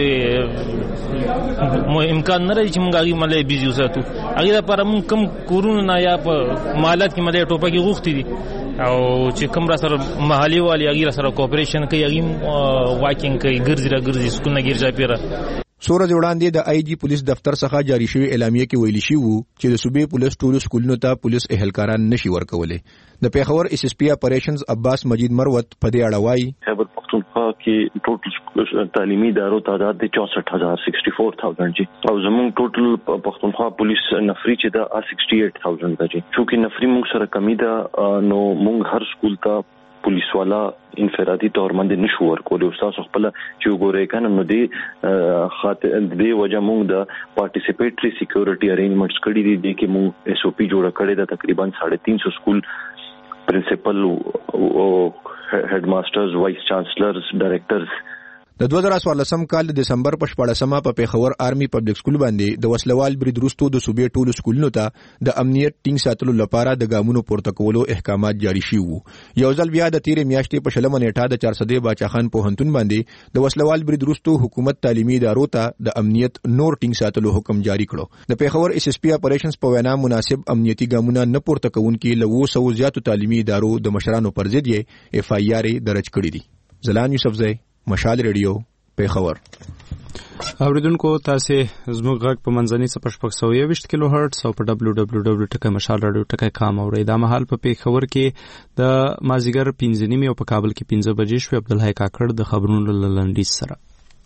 مو امکان نه لري چې موږ هغه مطلب بيزي وساتو هغه لپاره موږ کم کورونه نه یا په مالات کې مطلب ټوپکې غوښتي دي او چې کوم را سره محلي والی هغه سره کوپریشن کوي هغه واکینګ کوي ګرځي را ګرځي سکونه ګرځي پیرا. سورج وړاندې د آی جی پولیس دفتر څخه جاری شوی اعلامیه کې ویل شي وو چې د صوبې پولیس ټولو سکولونو ته پولیس اهلکاران نشي ورکولې. د پیښور اس اس پی اپریشنز عباس مجید مروت په دې اړه وایي خیبر پختونخوا کې ټوټل تعلیمي ادارو تعداد د چوسٹھ ہزار سکسٹی فور تھاؤزینڈ جی او زموږ ټوټل پختونخوا پولیس نفری چې دا سکسٹی ایٹ تھاؤزینڈ دا جی چې نفری موږ سره کمی ده نو موږ هر سکول ته پولیس والا انفرادي تور باندې نشو ورکول او تاسو خپل چې وګورئ کنه نو دی خاطر دی وجه موږ د پارټیسیپیټری سکیورټي ارینجمنټس کړی دي د کې موږ ایس او پی جوړ کړی دا تقریبا ساڑھے تین سو سکول پرنسپل او هډ ماسترز وایس چانسلرز ډایریکټرز د دوه زره څوارلسم کال د دسمبر په شپاړسمه په پیښور آرمي پبلک سکول باندې د وسلوال برید وروسته د صوبې ټولو سکولونو ته د امنیت ټینګ ساتلو لپاره د ګامونو پورته کولو احکامات جاری شوي وو. یو ځل بیا د تیرې میاشتې په شلمه نیټه د چارسدې باچاخان پوهنتون باندې د وسلوال برید وروسته حکومت تعلیمي ادارو ته د امنیت نور ټینګ ساتلو حکم جاری کړو. د پیښور اس اس پی اپریشنز په وینا مناسب امنیتي ګامونه نه پورته کوونکي له اوه سوو زیاتو تعلیمي ادارو د مشرانو پر ضد یې اف آی آر درج کړی دي. زلان یوسفزئی، مشال ریډیو، پیښور. اوریدونکو تاسو زموږ غږ په منځني صفر شپږ سوه یوویشت کیلو هرتز او په ډبلیو ډبلیو ډبلیو ډاٹ مشال رادیو ټکی کام اورئ. دا مهال په پیښور کې د مازیګر پنځه نیمې او په کابل کې پنځه بجې شوې. عبدالحی کاکړ د خبرونو له لنډیز سره.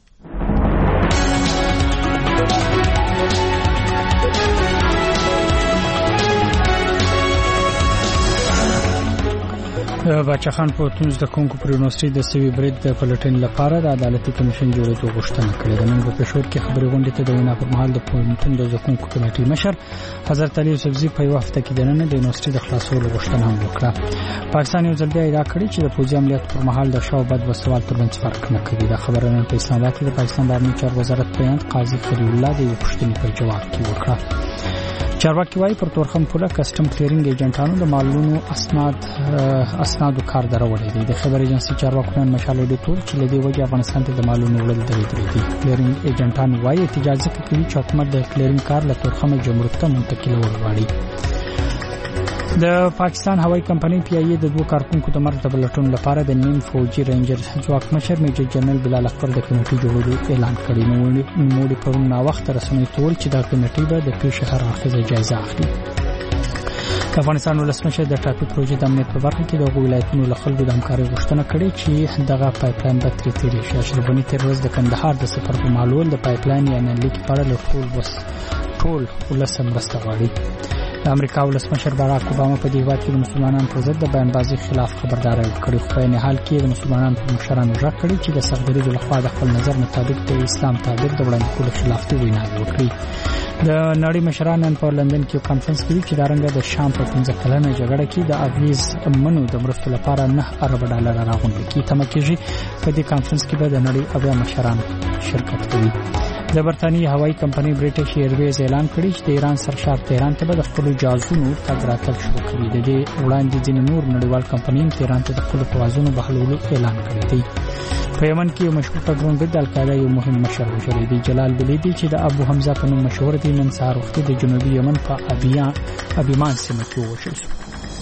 د باچاخان پوهنتون د کوونکو پر یونیورسيټي د سوي برید د پلټن لپاره د عدالتي کمیشن جوړېدو غوښتنه کړې ده. نن په پېښور کې خبري غونډې ته د وینا پر مهال د پوهنتون د کوونکو کمیټې مشر حضرت علي یوسفزي په یو هفته کې د نن د یونیورسيټي د خلاصولو غوښتنه هم وکړه. پاکستان یو ځل بیا ادعا کړې چې د پوځي عملیاتو پر مهال د شاو بد وسوال ترمنځ فرق نه کوي. دا خبره نن په اسلام آباد کې د پاکستان بهرنی چارو وزارت بیان قاضي خلیل الله د یو پوښتنې په جواب کې وکړه. چارواکي وايي پر تورخم پوله کسٹم کلیرینګ ایجنټانو د مالونو اسناد اسنادو کار درولې دي. د خبر ایجنسی چارواکو نن مشال ډیټول چې لدی وجه افغانستان ته د مالونو وړل درېدلي دي. کلیرینګ ایجنټان وايي احتجاج کوي چې حکومت د کلیرینګ کار له تورخم جمهوریت ته منتقل وغواړي. د پاکستان هوایي کمپنۍ پی ای د دوه کارکونکو د مرګ د بلټون لپاره د نیم فوجي رینجر ځواک مشر میجر جنرال بلال اکبر د کمیټې جوړولو اعلان کړی. نو موږ پرون نا وخت رسنۍ ټول چې د کمیټې به د پیښې هر اړخیزه جایزه اخلي. د افغانستان ولسمشر د ټاپي پروژې د امنیت په برخه کې د ولایتونو له خلکو د همکارۍ غوښتنه کړې چې دغه پایپلاین به ترې تیرې شي. اشرف غني تیر ورځ د کندهار د سفر په مالول د پایپلاین یا نلیک په اړه له ټول وس ټول ولسم مرسته غواړي. د امریکا ولسمشر باراک اوباما په دې هیواد کې د مسلمانانو پر ضد د بیانبازۍ خلاف خبرداری ورکړې. خو په حال کې د مسلمانانو پر مشرانو ژغ کړی چې د صفدریزو لخوا د خپل نظر مطابق د اسلام تعبیر د وړاندې کولو خلاف دی ویناوې وکړي. د نړۍ مشران نن په لندن کې کانفرنس کوي چې دا رنګ د شام په پنځه کلنه جګړه کې د اغیز منو د مرستو لپاره نه ارب ډالر راغونډ کی. تمه کېږي په دې کانفرنس کې به د نړۍ اویا مشران شرکت کوي. د برتانیې هوایي کمپنۍ بریټیش ایرویز اعلان کړی چې د ایران سرشار تهران ته به د خپل جازونو تګ راتګ شروع کړي. د دې وړاندې ځینې نور نړیوال کمپنۍ تهران ته د خپل پروازونو بهلولو اعلان کړی دی. په یمن کې یو مشهور تګرون د القاعده یو مهم مشر وژلی دی. جلال بلیدي چې د ابو حمزه په نوم مشهور دی نن سهار وخت د جنوبي یمن په ابیان ابیمان سیمه کې ووژل شو.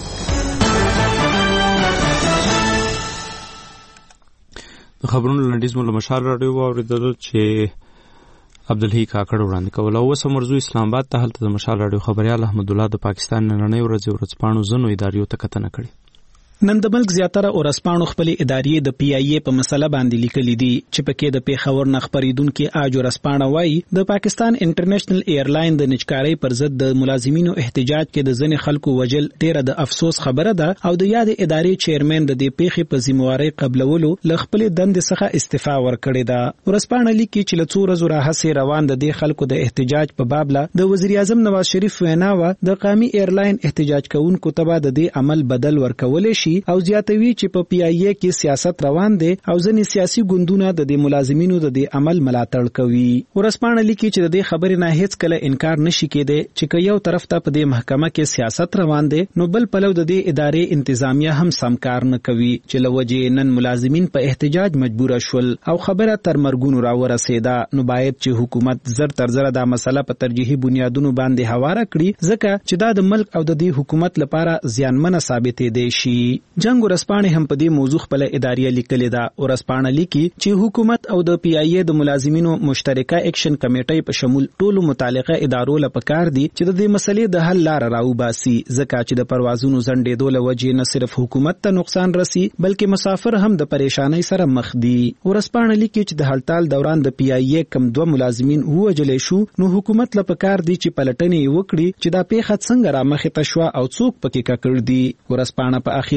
د خبرونو لنډیز مو له مشال راډیو واوریدل چې عبدالحی کاکړ وړاندې کول. او اوس مرزو اسلام آباد ته هلته د مشال راډیو خبريال احمد الله د پاکستان نننۍ ورځ ورځپاڼو زنو اداریو ته کتنه کړې. نن د ملک زیاتره ورسپاڼو خپل ادارې د پی ای ای په مسله باندې لیکلي دي چې پکې د پیښور نه خبرېدونکو اج ورسپاڼه وایي د پاکستان انټرنیشنل ایرلاین د نچکارۍ پر ضد د ملازمینو احتجاج کې د ځنې خلکو وجل ډیره د افسوس خبره ده او د یاد ادارې چیرمن د دې پیښې په ذمہواری قبلولو ل خپل دند څخه استعفا ورکړې ده. ورسپاڼه لیکي چې ل څو ورځې راهسې روان د دې خلکو د احتجاج په باب له د وزیر اعظم نواز شریف وینا و د قومي ایرلاین احتجاج کوونکو ته د دې عمل بدل ورکول شي او زیاتوي چې په پی ای ای کې سیاست روان دي او ځینې سیاسي ګوندونه د دې ملازمینو د دې عمل ملاتړ کوي. ورسپاڼه لیکي چې د دې خبرې نه هیڅ کله انکار نشي کېدی چې یو طرف ته په دې محکمه کې سیاست روان دي نو بل پلو د دې ادارې انتظامیه هم سم کار نه کوي چې لوجه نن ملازمین په احتجاج مجبور شول او خبره تر مرګونو را ورسېده. نو باید چې حکومت زر تر زر دا مسله په ترجیحي بنیادونو باندې هواره کړي ځکه چې دا د ملک او د دې حکومت لپاره زیانمنه ثابتې دی شي. جنگ ورسپاڼه هم په دې موضوع خپل ادارې لیکلې ده. ورسپاڼه لیکي چې حکومت او د پی ای ای د ملازمینو مشترکه اکشن کمیټې په شمول ټولو متعلقه ادارو لپاره دي چې د دې مسلې د حل لار راوباسي ځکه چې د پروازونو زندېدو له وجې نه صرف حکومت ته نقصان رسي بلکې مسافر هم د پریشانۍ سره مخ دي. ورسپاڼه لیکي چې د هړتال دوران د پی ای ای کم دوه ملازمین ووجل شو نو حکومت لپاره دي چې پلټنې وکړي چې دا پیښه څنګه را مخې ته شو او څوک پکې ککړ دي. ورسپاڼه په اخر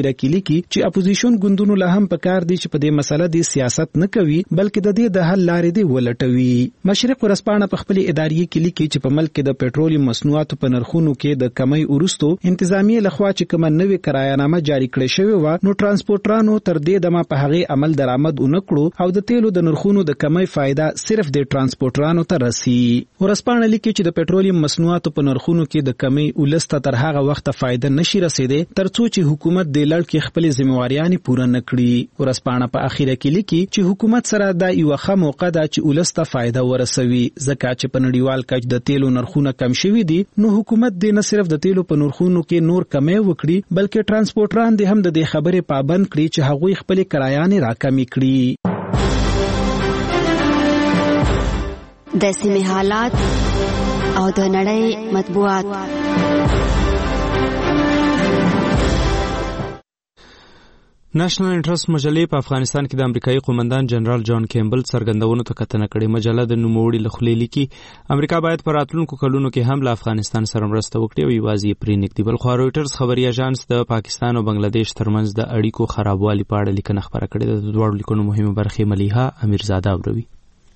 اخیره کې لیکي چې اپوزیشن ګوندونو له هم پکار دي چې په دې مسله د سیاست نه کوي بلکې د دې د حل لارې دی ولټوي. مشرق ورځپاڼه په خپل اداري کې لیکي چې په ملک کې د پېټرولیم مصنوعاتو په نرخونو کې د کمی وروستو انتظامیه لخوا چې کوم نوې کرایانامه جاری کړې شوې و نو ترانسپورټرانو تر دې دمه په هغه عمل درآمد ونکړو او د تیلو د نرخونو د کمی فائدہ صرف د ترانسپورټرانو ته رسي. ورځپاڼه لیکي چې د پېټرولیم مصنوعاتو په نرخونو کې د کمی ولسته تر هغه وخت فائدہ نشي رسیدې ترڅو چې حکومت د لړ کې خپل ځمواريان پوره نکړي. ورځپاڼه په اخیره کې لیکي چې حکومت سره دا یو ښه موقع ده چې ولسته فائدہ ورسوي ځکه چې په نړیوال کچ د تیلو نرخونه کم شوي دي نو حکومت د نه صرف د تیلو په نرخونو کې نور کمی وکړي بلکې ترانسپورټران د هم د دې خبرې پابند کړي چې هغوی خپل کرایانې راکمې کړي. د سیمې حالات او د نړۍ مطبوعات. نېشنل انټرست مجلې په افغانستان کې د امریکایي قومندان جنرال جان کیمبل څرګندونو ته کتنه کړې. مجله د نوموړي له خولې لیکي امریکا باید په راتلونکو کلونو کې هم له افغانستان سره مرسته وکړي او یوازې یې پرېنږدي. بلخوا رویټرز خبري اژانس د پاکستان او بنگلاديش ترمنځ د اړیکو خرابوالي په اړه لیکنه خپره کړې ده. د دواړو لیکنو مهمه برخې ملیحه امیرزاده اوروي.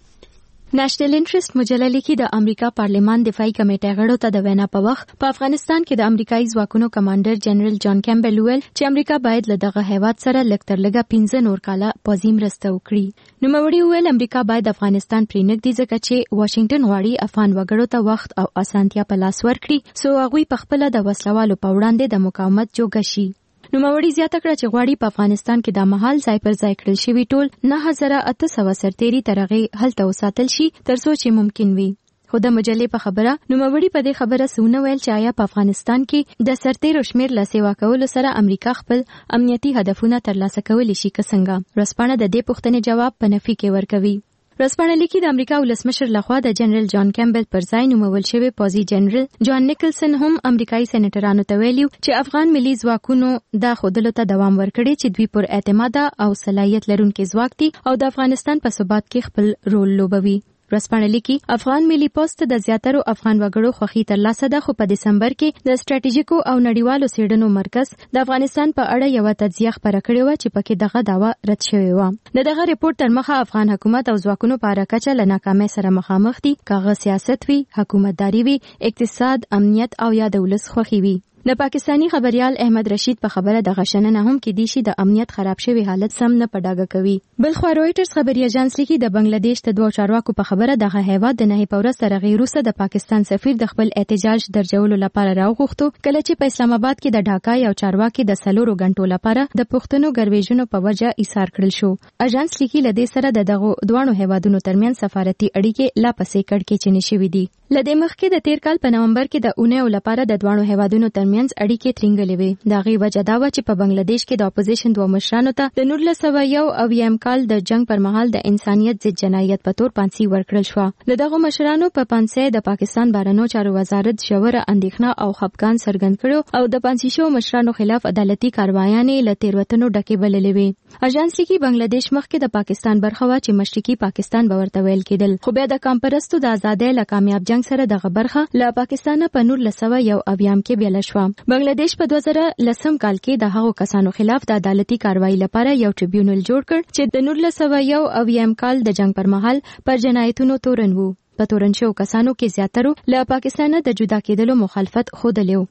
نېشنل انټرست مجله لیکي د امریکا پارلمان دفاعي کمیټې غړو ته د وینا په وخت په افغانستان کې د امریکایي ځواکونو کمانډر جنرال جان کیمبل ویل چې امریکا باید له دغه هیواد سره لږ تر لږه پنځه نور کاله پوځي مرسته وکړي. نوموړي ویل امریکا باید افغانستان پرېنږدي ځکه چې واشنگټن غواړي افغان وګړو ته وخت او اسانتیا په لاس ورکړي څو هغوی په خپله د وسلوالو په وړاندې د مقاومت جوګه شي. نوموړي زیاته کړه چې غواړي په افغانستان کې د مهال ځای پر ځای کړل شوي ټول نه هزاره اته سوه سرتیري تر هغې هلته وساتل شي تر څو چې ممکن وي. خو د مجلې په خبره نوموړي په دې خبره څه ونه ویل چې آیا په افغانستان کې د سرتیرو شمېر له سیوا کولو سره امریکا خپل امنیتي هدفونه ترلاسه کولی شي که څنګه. ورځپاڼه د دې پوښتنې جواب په نفي کې ورکوي. ورځپاڼه لیکي د امریکا ولسمشر لخوا د جنرال جان کیمبل پر ځای نومول شوی پوځي جنرال جان نیکلسن هم امریکایي سېنیټرانو ته ویلي چې افغان ملي ځواکونو دا ښودلو ته دوام ورکړي چې دوی پر اعتماده او صلاحیت لرونکي ځواک دي او د افغانستان په ثبات کې خپل رول لوبوي. ورځپاڼه لیکي افغان ملي پوسټ د زیاترو افغان وګړو خوښي ترلاسه ده خو په دسمبر کې د سټراټیژیکو او نړیوالو څېړنو مرکز د افغانستان په اړه یو تجزیه خپره کړې و چې پکې دغه دعوه رد شوې و. د دغه ریپورت تر مخه افغان حکومت او ځواکونو په اړه کچه له ناکامۍ سره مخامخ دي کاغه سیاست وي حکومتداري وي اقتصاد امنیت او یا د ولس خوښي وي. د پاکستانی خبريال احمد رشید په خبره د غشننه هم کې دي چې د امنیت خراب شوی حالت سم نه پډاګه کوي. بلخوا رویټرز خبري اژانس لیکي د بنگلاديش ته دوه چارواکو په خبره دغه هیواد د نه پورس سره غیروسه د پاکستان سفیر د خپل احتجاج درجولو لپاره راوغوښتو کله چې په اسلام آباد کې د ډاکا یو چارواکي د سلورو غنټو لپاره د پښتنو ګرویژنو په وجه ایثار کړل شو. اژانس لیکي لدې سره د دغه دوه هیوادونو ترمنځ سفارتي اړیکې لا پسې کډ کې چني شوې دي. لدې مخکې د تیر کال په نومبر کې د اونیو لپاره د دوه هیوادونو ترمنځ اړیکې ترنګلې وې. دا غي وجه دا و چې په بنگلاديش کې د اپوزیشن دوه مشرانو ته د نولس سوه یو اویایم کال د جنگ پر مهال د انسانیت ضد جنایت په تور پانسي ورکړل شو. د دغه مشرانو په پانسي د پاکستان بهرنیو چارو وزارت ژوره اندېښنه او خپګان څرګند کړو او د پانسي شو مشرانو خلاف عدالتي کاروایانې له تیروتنو ډکې بللې وې. اژانس لیکي بنگلاديش مخکې د پاکستان برخه و چې مشرقي پاکستان به ورته ویل کېدل خو بیا د کمپرستو د ازادۍ له کامیاب جنگ سره دغه برخه له پاکستان په نولس سوه یو اویایم کې بیل شو. بنگلاديش په دوه زره لسم کال کې د هغو کسانو خلاف د عدالتي کاروایی لپاره یو ټریبیونل جوړ کړ چې د نولس سوه یو اویایم کال د جنگ پر مهال پر جنایتونو تورن وو. په تورن شو کسانو کې زیاترو له پاکستان د جدا کېدلو مخالفت خوده.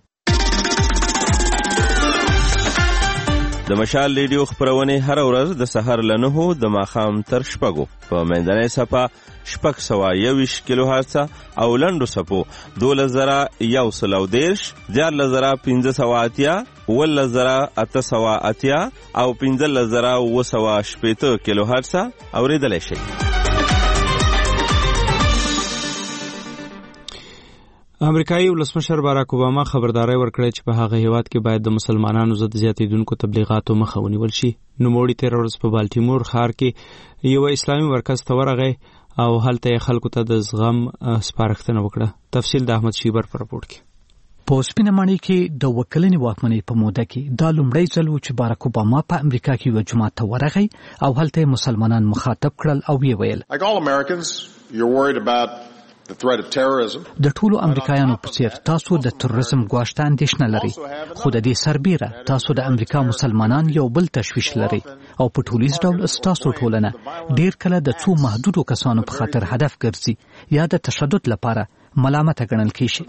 د مشال ریډیو خبرونه هر ورځ د سحر له نهو د ماښام تر شپږو په منځنۍ صفه شپږ سوه یوویشت کیلو هرڅه او لنډو صفو دولس زره یو سل او دېرش دیارلس زره پنځه سوه اتیا اوولس زره اته سوه اتیا او پنځلس زره اوه سوه شپېته کیلو هرڅه اورېدلی شئ. امریکایي ولسمشر باراک اوباما خبرداري ورکړه چې په هغه هیواد کې باید د مسلمانانو ضد زیاتېدونکو تبلیغاتو مخه ونیول شي. نوموړي تیر ورځ په بالټیمور ښار کې یو اسلامي مرکز ته ورغی او هلته خلکو ته د زغم سپارښتنه وکړه. تفصیل د احمد شیبر په راپورټ کې. په سپینمانی کې د وکلنې واکمنۍ په موده کې دا لومړی ځل و چې باراک اوباما په امریکا کې یو جماعت ته ورغی او هلته مسلمانان مخاطب کړل او ویې ویل Like all Americans, you're worried about د ټولو امریکایانو په څیر تاسو د تروریزم ګواښ ته اندېښنه لرئ، خو د دې سربیره تاسو د امریکا مسلمانان یو بل تشویش لرئ او په ټولیز ډول ستاسو ټولنه ډیر کله د څو محدودو کسانو په خاطر هدف ګرځي یا د تشدد لپاره ملامت ګڼل کیږي.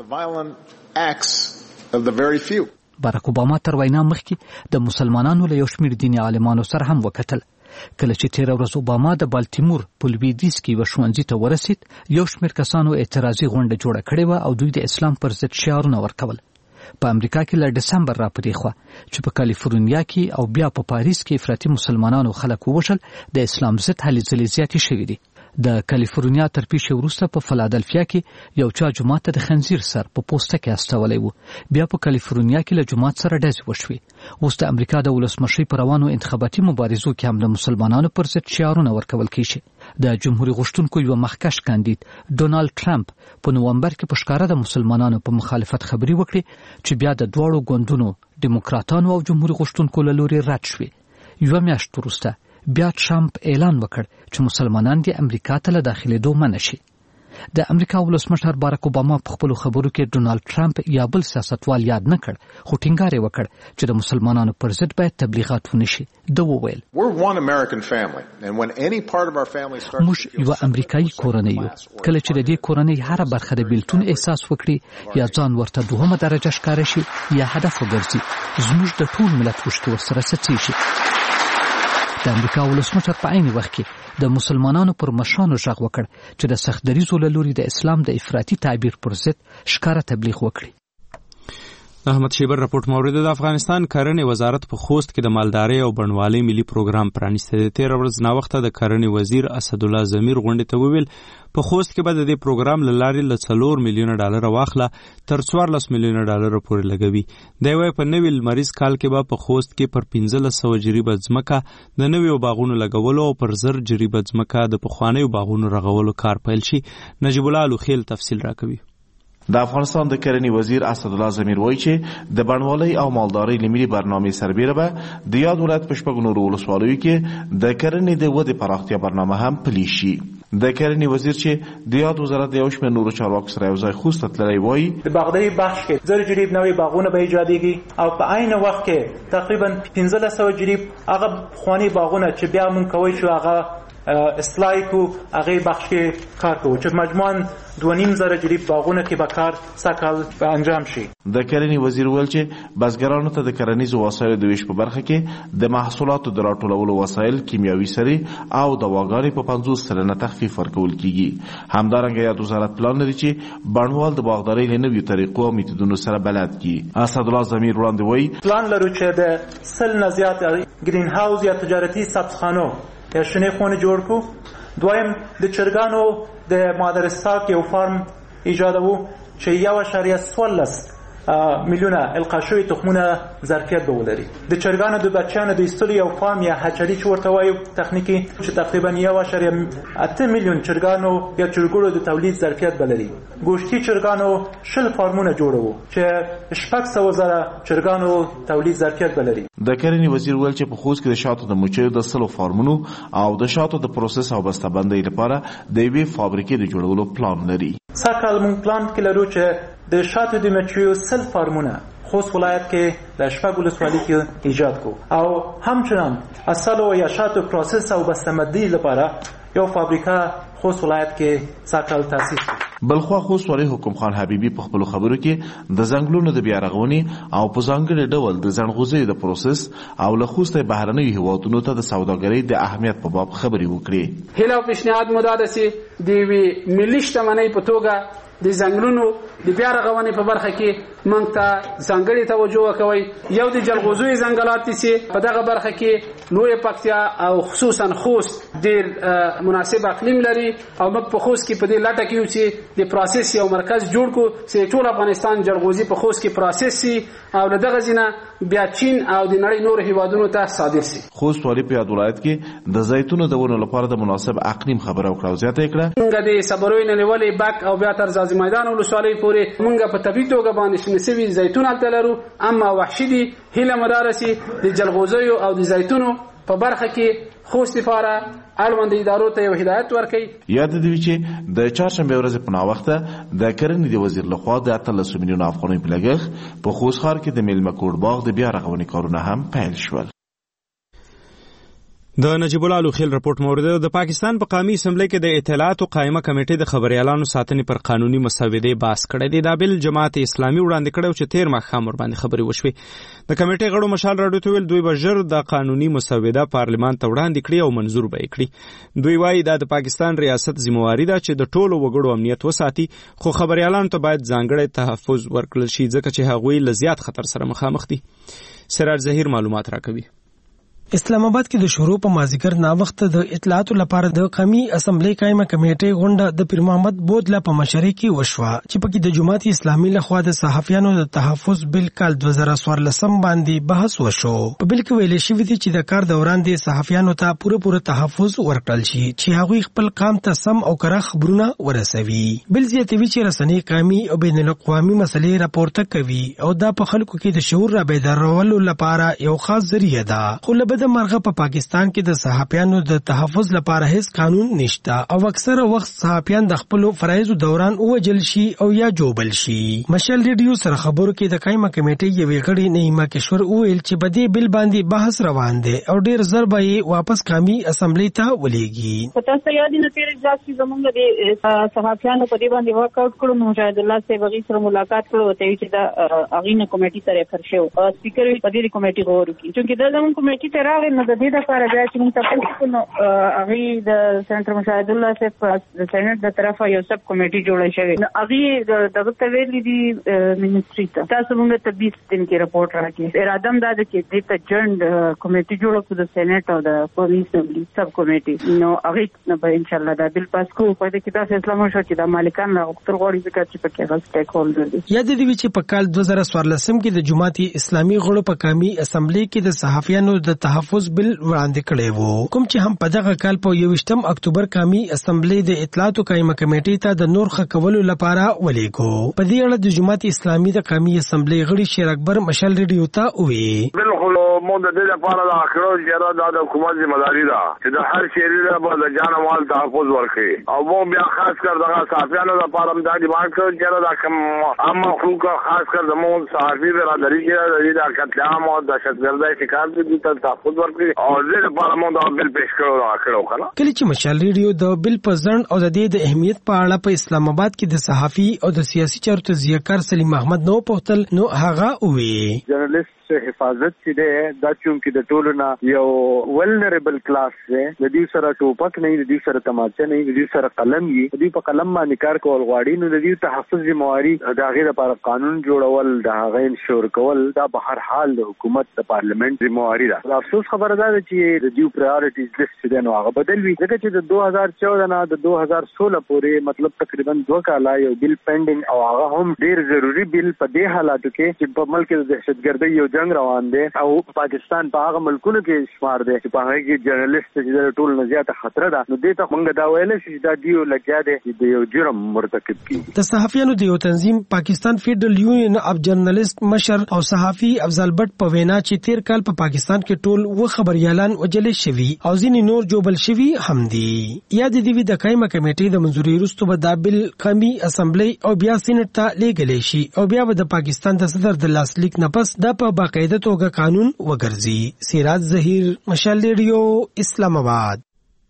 باراک اوباما تر وینا مخکې د مسلمانانو له یو شمېر دیني عالمانو سره هم وکتل. کله چې تیر ورځ اوباما د بالټیمور په لویدیځ کې یو ښوونځي ته ورسید، یو شمېر کسانو اعتراضي غونډه جوړه کړې وه او دوی د اسلام پر ضد شعارونه ورکول. په امریکا کې له ډسمبر را پدې خوا چې په کالیفورنیا کې او بیا په پاریس کې افراطي مسلمانانو خلک ووژل، د اسلام ضد هلې ځلې زیاتې شوې دي. د کالیفورنیا تر پیښې وروسته په فلادلفیا کې یو چا جومات ته د خنزیر سر په پوسټه کې استولی و. بیا په کالیفورنیا کې له جومات سره ډزې وشوې. اوس د امریکا د ولسمشۍ په روانو انتخاباتي مبارزو کې هم د مسلمانانو پر ضد شعارونه ورکول کیږي. د جمهوریت غوښتونکو یو مخکښ کاندید ډونالد ټرمپ په نومبر کې په ښکاره د مسلمانانو په مخالفت خبرې وکړې چې بیا د دواړو ګوندونو ډیموکراتانو او جمهوریت غوښتونکو له لوري رد شوې. یوه میاشت وروسته بیا ټرمپ اعلان وکړ چې مسلمانان د امریکا ته له داخلېدو منع شي. د امریکا ولسمشر باراک اوباما په خپلو خبرو کې ډونالد ټرمپ یا بل سیاستوال یاد نه کړ، خو ټینګار یې وکړ چې د مسلمانانو پر ضد باید تبلیغات ونه شي. ده وویل موږ یوه امریکایي کورنۍ یو. کله چې د دې کورنۍ هره برخه د بیلتون احساس وکړي یا ځان ورته دوهمه درجه ښکاره شي یا هدف وګرځي، زموږ د ټول ملت اوښکې ورسره څڅېږي. د امریکا ولسمشر په عین وخت کې د مسلمانانو پر مشرانو غږ وکړ چې د سخت دریځو له لوري د اسلام د افراطي تعبیر پر ضد ښکاره تبلیغ وکړي. احمد شیبر راپورټ مورد. د افغانستان کرنې وزارت په خوست کې د مالدارۍ او بڼوالۍ ملي پروګرام پرانیستی دی. تېره ورځ ناوخته د کرنې وزیر اسدالله ضمیر غونډې ته وویل په خوست کې به د دې پروګرام له لارې له څلور میلیونه ډالره واخله تر څوارلس میلیونه ډالره پورې لګوي. دی وایي په نوي لمریز کال کې به په خوست کې پر پنځلس سوه جریبه ځمکه د نویو باغونو لګولو او پر زر جریبه ځمکه د پخوانیو باغونو رغولو کار پیل شي. نجیب الله لوخیل تفصیل راکوي. د افغانستان د کرنې وزیر اسدالله ضمیر وایي چې د بڼوالۍ او مالدارۍ ملي برنامې سربیره به د یاد ولایت په شپږو نورو ولسوالیو کې د کرنې د ودې پراختیا برنامه هم پلي شي. د کرنې وزیر چې د یاد وزارت د یو شمېر نورو چارواکو سره یو ځای خوست ته تللی وایي د باغدارۍ بخش کې زر جریب نوي باغونه به ایجادېږي او په عین وخت کې تقریبا پنځلس سوه جریب هغه پخواني باغونه چې بیا مونږ کوی شو هغه اصلاح کو هغه بخش کې کار کوو چې مجموعاً دوه نیم زره جریب باغونه کې به کار سږ کال انجام شي. د کرنې وزیر ویل چې بزګرانو ته د کرنیزو وسایلو د ویش په برخه کې د محصولاتو د راټولولو وسایل، کیمیاوي سرې او دواګانې په پنځوس سلنه تخفیف ورکول کیږي. همدارنګه یاد وزارت پلان لري چې بڼوال د باغدارۍ له نویو طریقو او میتودونو سره بلد کړي. اسدالله ضمیر وړاندې وایي پلان لرو چې د سل نه زیات ګرین هاوس یا تجارتي سبزخانو یا شنې خونې جوړ کړو. دویم د چرګانو د مادرستاک یو فارم ایجادوو چې یو اعشاریه څوارلس میلیونه القا شوي تخمونه ظرفیت به ولري. د چرګانو د بچیانو د ایستلو یو فارم یا هچري چې ورته وایو تخنیکي چې تقریبا یو اعشاریه اته میلیون چرګانو یا چرګوړو د تولید ظرفیت به لري. ګوشتي چرګانو شل فارمونه جوړوو چې شپږ سوه زره چرګانو تولید ظرفیت به لري. د کرنې وزیر ویل چې په خوست کې د شاتو د مچیو د سلو فارمونو او د شاتو د پروسس او بسته‌بندۍ لپاره د یوې فابریکې د جوړولو پلان لري. سږ کال موږ پلان کې لرو چې د شاتو د مچیو سل فارمونه خوست ولایت کې د شپږ ولسوالۍ کې ایجاد کو او همچنان اصلو یا شاتو پروسس او بسته‌بندۍ لپاره یو فابریکه خوست ولایت کې سږ کال تاسیس شو. بلخوا خوست والي حکم خان حبیبي په خپلو خبرو کې د ځنګلونو د بیارغونې او په ځانګړي ډول د ځنغوزۍ د پروسس او له خوسته بهرنیو هیوادونو ته د سوداګرۍ د اهمیت په باب خبرې وکړي. هیله او پیشنهاد مو دا ده چې د یوې ملي شتمنۍ په توګه د ځنګلونو د بیارغونې په برخه کې موږ ته ځانګړې توجه وکوئ. یو د جلغوزیو ځنګلات دي چې په دغه برخه کې لویه پکتیا او خصوصا خوست ډېر مناسب اقلیم لري او موږ په خوست کې په دې لټه کې یو چې د پروسس یو مرکز جوړ کړو چې ټول افغانستان جلغوزي په خوست کې پروسس شي او له دغه ځینه بیا چین او د نړۍ نور هیوادونو ته صادر شي. خوست والي په یاد ولایت کې د زیتونو د ونو لپاره د مناسب اقلیم خبره وکړه او زیاته کړه موږ د صبروي نه نیولې بک او بیا تر ځاځي میدان ولسوالۍ پورې موږ په طبي توګه باندې شنه سوي زیتون هلته لرو، اما وحشي دي هیله مدارسي د جلغوزیو او د زیتونو په برخه کې خوست لپاره اړوند ادارو ته یو هدایت ورکړي. یاد دې وي چې د چهارشنبه ورځ په ناوخته د کرنې د وزیر لخوا د اتلس میلیونه افغانۍ په لګښت په خوست ښار کې د میلمه کور باغ د بیا رغونې کارونه هم پیل شول. د نجیب الله لوخیل رپورټ مورد د پاکستان په قومي اسمبلی کې د اطلاعات او قائمه کمیټې د خبريالانو ساتنې پر قانوني مسودې باس کړی دی. دا بل جماعت اسلامي وړاندې کړو چې تیر ماښام ور باندې خبرې وشوي. د کمیټې غړو مشال راډیو ته ویل دوی به ژر د قانوني مسوده پارلمان ته وړاندې کړي او منظور به یې کړي. دوی وایي دا د پاکستان ریاست ذمہواری ده چې د ټولو وګړو امنیت وساتي، خو خبريالانو ته باید ځانګړی تحفظ ورکړل شي ځکه چې هغوی له زیات خطر سره مخامخ دي. سراج ظهیر معلومات راکوي. اسلام آباد کې د شروع په مازیګر نا وخت د اطلاعاتو لپاره د قومي اسمبلی قائمه کمیټې غونډه د پیر محمد بودلا په مشرۍ کې وشوه چې پکې د جماعت اسلامي لخوا د صحافیانو د تحفظ بل کال دوه زره څوارلسم باندې بحث وشو. په بل کې ویل شوی دی چې د کار دوران د صحافیانو ته پوره پوره تحفظ ورکړل شي چې هغوی خپل قام ته سم او کره خبرونه ورسوي. بل زیاتوي چې رسنۍ قومي او بین الاقوامي مسلې راپورته کوي او دا په خلکو کې د شعور را بیدارولو لپاره یو خاص ذریعہ ده. خو د مرغه په پاکستان کې د صحافیانو د تحفظ لپاره هیڅ قانون نشته او اکثره وخت صحافیان د خپل فرایض دوران اوجل شي او یا جوبل شي. مشال ریډیو سره خبرو کې د قائمه کمیټې یوې غړي نعیمه کشور وویل چې په دې بل باندې بحث روان دی او ډیر زر به یې واپس قومي اسمبلی ته ولېږي. په تاسو یاد نه تیر اجازه چې زمونږ د صحافیانو په دې باندې ورکاوټ کړو. مجاهد الله صاحب غي سره ملاقات کړو ته چې دا اغینه کمیټې ته ریفر شو. سپیکر په دې کمیټې غوړو کې چې دا زمونږ کمیټې ته راغی نو د دې لپاره بیا چې موږ تاسو نو هغه د سنټر مشاهد الله صاحب د سېنات د طرفه یو سب کمیټي جوړه شوې. نو هغه دغه ته ویلي دي منیسټري ته تاسو موږ ته بیس دن کې رپورټ راکړي. اراده هم دا ده چې د ته جوند کمیټي جوړه کړو د سېنات او د پولیس سب کمیټي. نو هغه به ان شاء الله دا بل پاس کوو. په دې کې تاسو اسلام شو چې د مالکان له اختر غوړي ذکر چې پکې غل سټیک هولډر دي. یاد دې وی چې په کال دوه زره څوارلسم کې د جماعت اسلامي غړو په قومي اسمبلی کې د صحافیانو د تحفظ بل وړاندې کړی وو، کوم چې هم په دغه کال په یوویشتم اکتوبر قومي اسمبلی د اطلاعاتو قائمه کمیټې ته د نور خکولو لپاره ولېږو. په دې اړه د جماعت اسلامي د قومي اسمبلی غړي شیر اکبر مشال ریډیو ته وویل بالکل مو د دې لپاره د اخرو چې د حکومت ذمہ داری ده چې د هر شهري لپاره د جان مال تحفظ ورکړي او مو بیا خاص کر دغه صحافیانو لپاره هم دا ډیمانډ کړو چې دا کوم عام مخلوق خاص کر د مو صحافي برادری کې د قتل عام او دهشتګردۍ شکار دي ته تحفظ ورکړي او دې لپاره مو دا بل پیش کړو راکړو کنه. کله چې مشال ریډیو د بل په ځند او د دې د اهمیت په اړه په اسلام آباد کې د صحافي او د سیاسي چارو تجزیه‌کار سلیم احمد نو پوښتل نو هغه وی جرنالست حفاظت چې ده دا چې د ټولو نه یو ولنریبل کلاس دی. د دې سره ټوپک نه د دې سره تماچه نه د دې سره قلم وي. د دې په قلم باندې کار کول غواړي نو د دې تحفظ ذمہواری د هغه لپاره قانون جوړول د هغه انشور کول دا په هر حال د حکومت د پارلیمنت ذمہواری ده. افسوس خبره ده چې د دې پرایورټیز لیست دی نو هغه بدل وي ځکه چې د دوه هزار چودہ نه د دوه هزار سولہ پورې مطلب تقریبا دوه کاله یو بل پینډینګ او هغه هم ډیر ضروری بل په دې حالاتو کې چې په ملک د دهشتګردۍ یو جنگ روان دی او پاکستان په هغه ملکونو کې شمار دی چې په هغه کې جرنالست چې ټول نه زیاته خطر ده نو دې ته موږ دا ویل چې دا دیو لګیا دی چې د یو جرم مرتکب کیږي. د صحافیانو د یو تنظیم پاکستان فیډرل یونین اف جرنالست مشر او صحافي افضل بټ په وینا چې تیر کال په پاکستان کې ټول و خبريالان وجل شوي او ځینې نور جوبل شوي هم دي. یاد دی وی د قائمه کمیټې د منځوري وروسته به د بل قومي اسمبلی او بیا سېنات ته لیږل شي او بیا به د پاکستان د صدر د لاسلیک نه پس د په باقاعده توګه قانون وګرځي. سراج ظهیر مشال ریډیو اسلام آباد.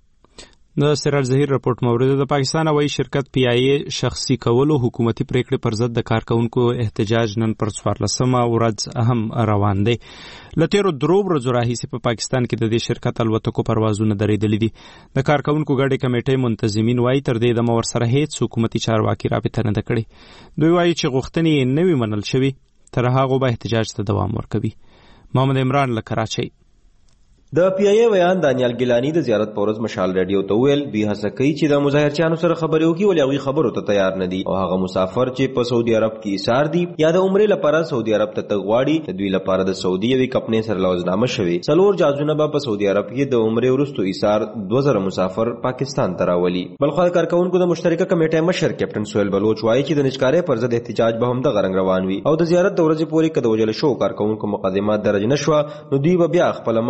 د سراج ظهیر رپورټ مورد د پاکستان هوایي شرکت پی آی اے شخصي کولو حکومتي پریکړې پر ضد د کارکونکو احتجاج نن پر څوارلسمه ورځ هم روان دی. له تیرو درو ورځو راهیسې په پاکستان کې د دې شرکت الوتکو پروازونه درېدلي دي. د کارکونکو ګډې کمیټې منتظمین وایي تر دې دمه ورسره هیڅ حکومتي چارواکي رابطه نه ده کړې. دوی وایي چې غوښتنې یې نه وي منل شوي تر هغه به احتجاج ته دوام ورکوي. محمد عمران له کراچۍ. د پی ای اے ویان دانیال ګیلانی د زیارت پورز مشال ریډیو ته ویل دوی هڅه کوي چې د مظاهرچیانو سره خبرې وکړي ولې هغوی خبرو ته تیار نه دي او هغه مسافر چې په سعودي عرب کې ایثار دي یا د عمرې لپاره سعودي عرب ته تګ غواړي د دوی لپاره د سعودي یوې کمپنۍ سره لوزنامه شوې. څلور جهازونه به په سعودي عرب کې د عمرې وروسته ایثار دوه زره مسافر پاکستان ته راولي. بلخوا د کارکونکو د مشترکه کمیټې مشر کیپټن سهیل بلوچ وایي چې د نجکارۍ پر ضد احتجاج به همدغه رنګ روان وي او د زیارت د ورځې پورې که د وژل شوو کارکونکو مقدمات درج نه شوه نو دوی به بیا خپله مخکې تګ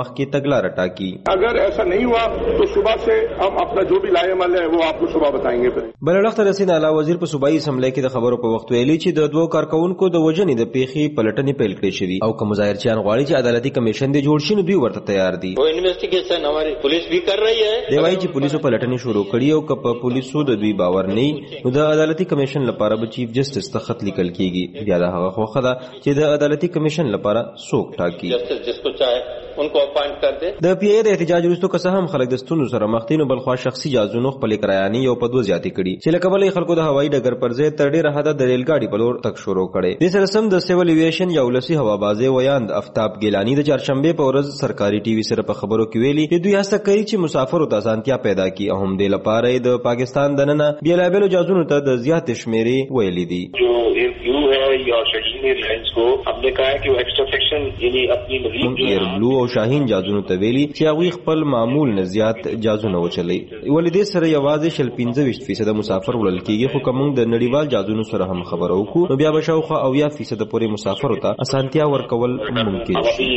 तګلار ټاکي. اگر ایسا نہیں ہوا تو صبح سے ہم اپنا جو بھی لائے عمل ہے وہ آپ کو صبح بتائیں گے. بلړخت رسید اعلی وزیر په صوبایي اسمبلی کې د خبرو په وخت ویلي چې د دوو کارکونکو د وژنې د پیښې پلټنې پیل کړې شوې او کوم مظاهرچیان غواړي چې عدالتي کمیشن دی جوړ شي نو دوی ورته تیار دي. وہ انویسټیګیشن ہماری پولیس بھی کر رہی ہے. دی وايي چې پولیسو پلټنې شروع کړي او که په پولیسو د دوی باور نه نو د عدالتي کمیشن لپاره به چیف جسټس ته خط لیکل کیږي. بیا د هغه خوخه ده چې د عدالتي کمیشن لپاره څوک ټاکي. جسټس جس کو چاہے ان کو اپاینټ کر دے. د پی ای د احتجاج وروسته که څه هم خلک د ستونزو سره مخ دي نو بلخوا شخصي جازونو خپل کرایاني او په دوه زیاتې کړي چې لکه بلې خلکو د هوایي ډګر پر ځای تر ډېره حده د ریل ګاډي په لور تک شروع کړي. د سره سم د سیول ایویشن یا ولسی هوابازي ویاند افتاب ګیلانی د چهارشنبه په ورځ سرکاري ټي وي سره په خبرو کې ویلي چې دوی هڅه کوي چې مسافرو ته اسانتیا پیدا کړي. هم د لپاره د پاکستان دننه بیلابلو جازونو ته د زیات شمیرې ویلي دي. جو ایربلو ہے یا شاهین ایئرلاینز کو ہم نے کہا کہ وہ ایکسٹرا سیکشن یعنی اپنی مزید ایربلو او شاهین جازونو ته ویلي چې هغوی خپل معمول نه زیات جازونه وچلي. ولې دې سره یوازې شل پنځه ویشت فیصد مسافر وړل کېږي خو که موږ د نړیوال جازونو سره هم خبره وکړو نو بیا به شاوخوا اویا فیصد پورې مسافرو ته اسانتیا ورکول ممکن شي.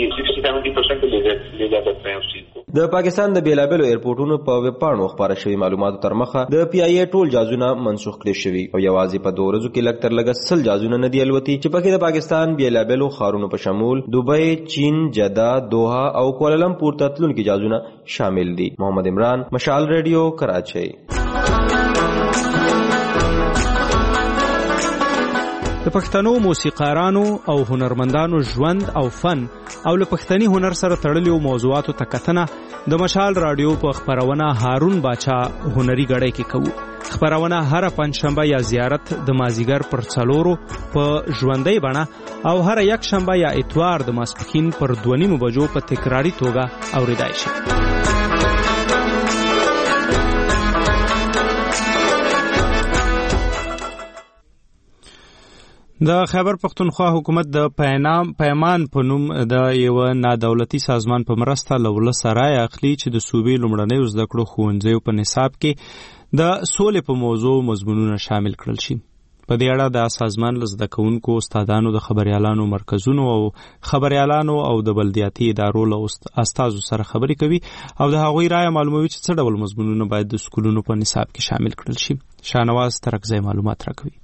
د پاکستان د بیلابلو ایرپورټونو په ویب پاڼو خبره شوی معلوماتو تر مخه د پی آی ای ټول جازونه منسوخ کړي شوي او یوازې په دوه ورځو کې لږ تر لږه سل جازونه نه دي الوتي چې پکې د پاکستان بیلابلو ښارونو په شمول دوبۍ، چین، جده، دوحه او کوالالمپور ته تلونکي جازونه شامل دي. محمد عمران، مشال ریډیو، کراچۍ. د پښتنو موسیقارانو او هنرمندانو ژوند او فن او له پښتني هنر سره تړلو موضوعاتو ته کتنه د مشال رادیو په خبرونه هارون باچا هنري غړې کې کوو. خبرونه هر پنځشنبه یا زیارت د مازیګر پر څلورو په ژوندۍ بڼه او هر یک شنبه یا اتوار د ماسپښین پر دوه نیمو بجو په تکراری توګه اوریدای شي. د خیبر پختونخوا حکومت د پیمان په نوم د یو نادولتي سازمان په مرسته له ولس رای اخلي چې د صوبې لومړنیو زده کړو ښوونځیو په نصاب کې د سولې په موضوع مضمونونه شامل کړل شي. په دې اړه د سازمان له زده کوونکو، استادانو، د خبريالانو مرکزونو او خبريالانو او د بلدیاتي ادارو له استادو سره خبرې کوي او د هغوی رای معلوموي چې څه ډول مضمونونه باید د سکولونو په نصاب کې شامل کړل شي. شاهنواز ترکزی معلومات راکوي.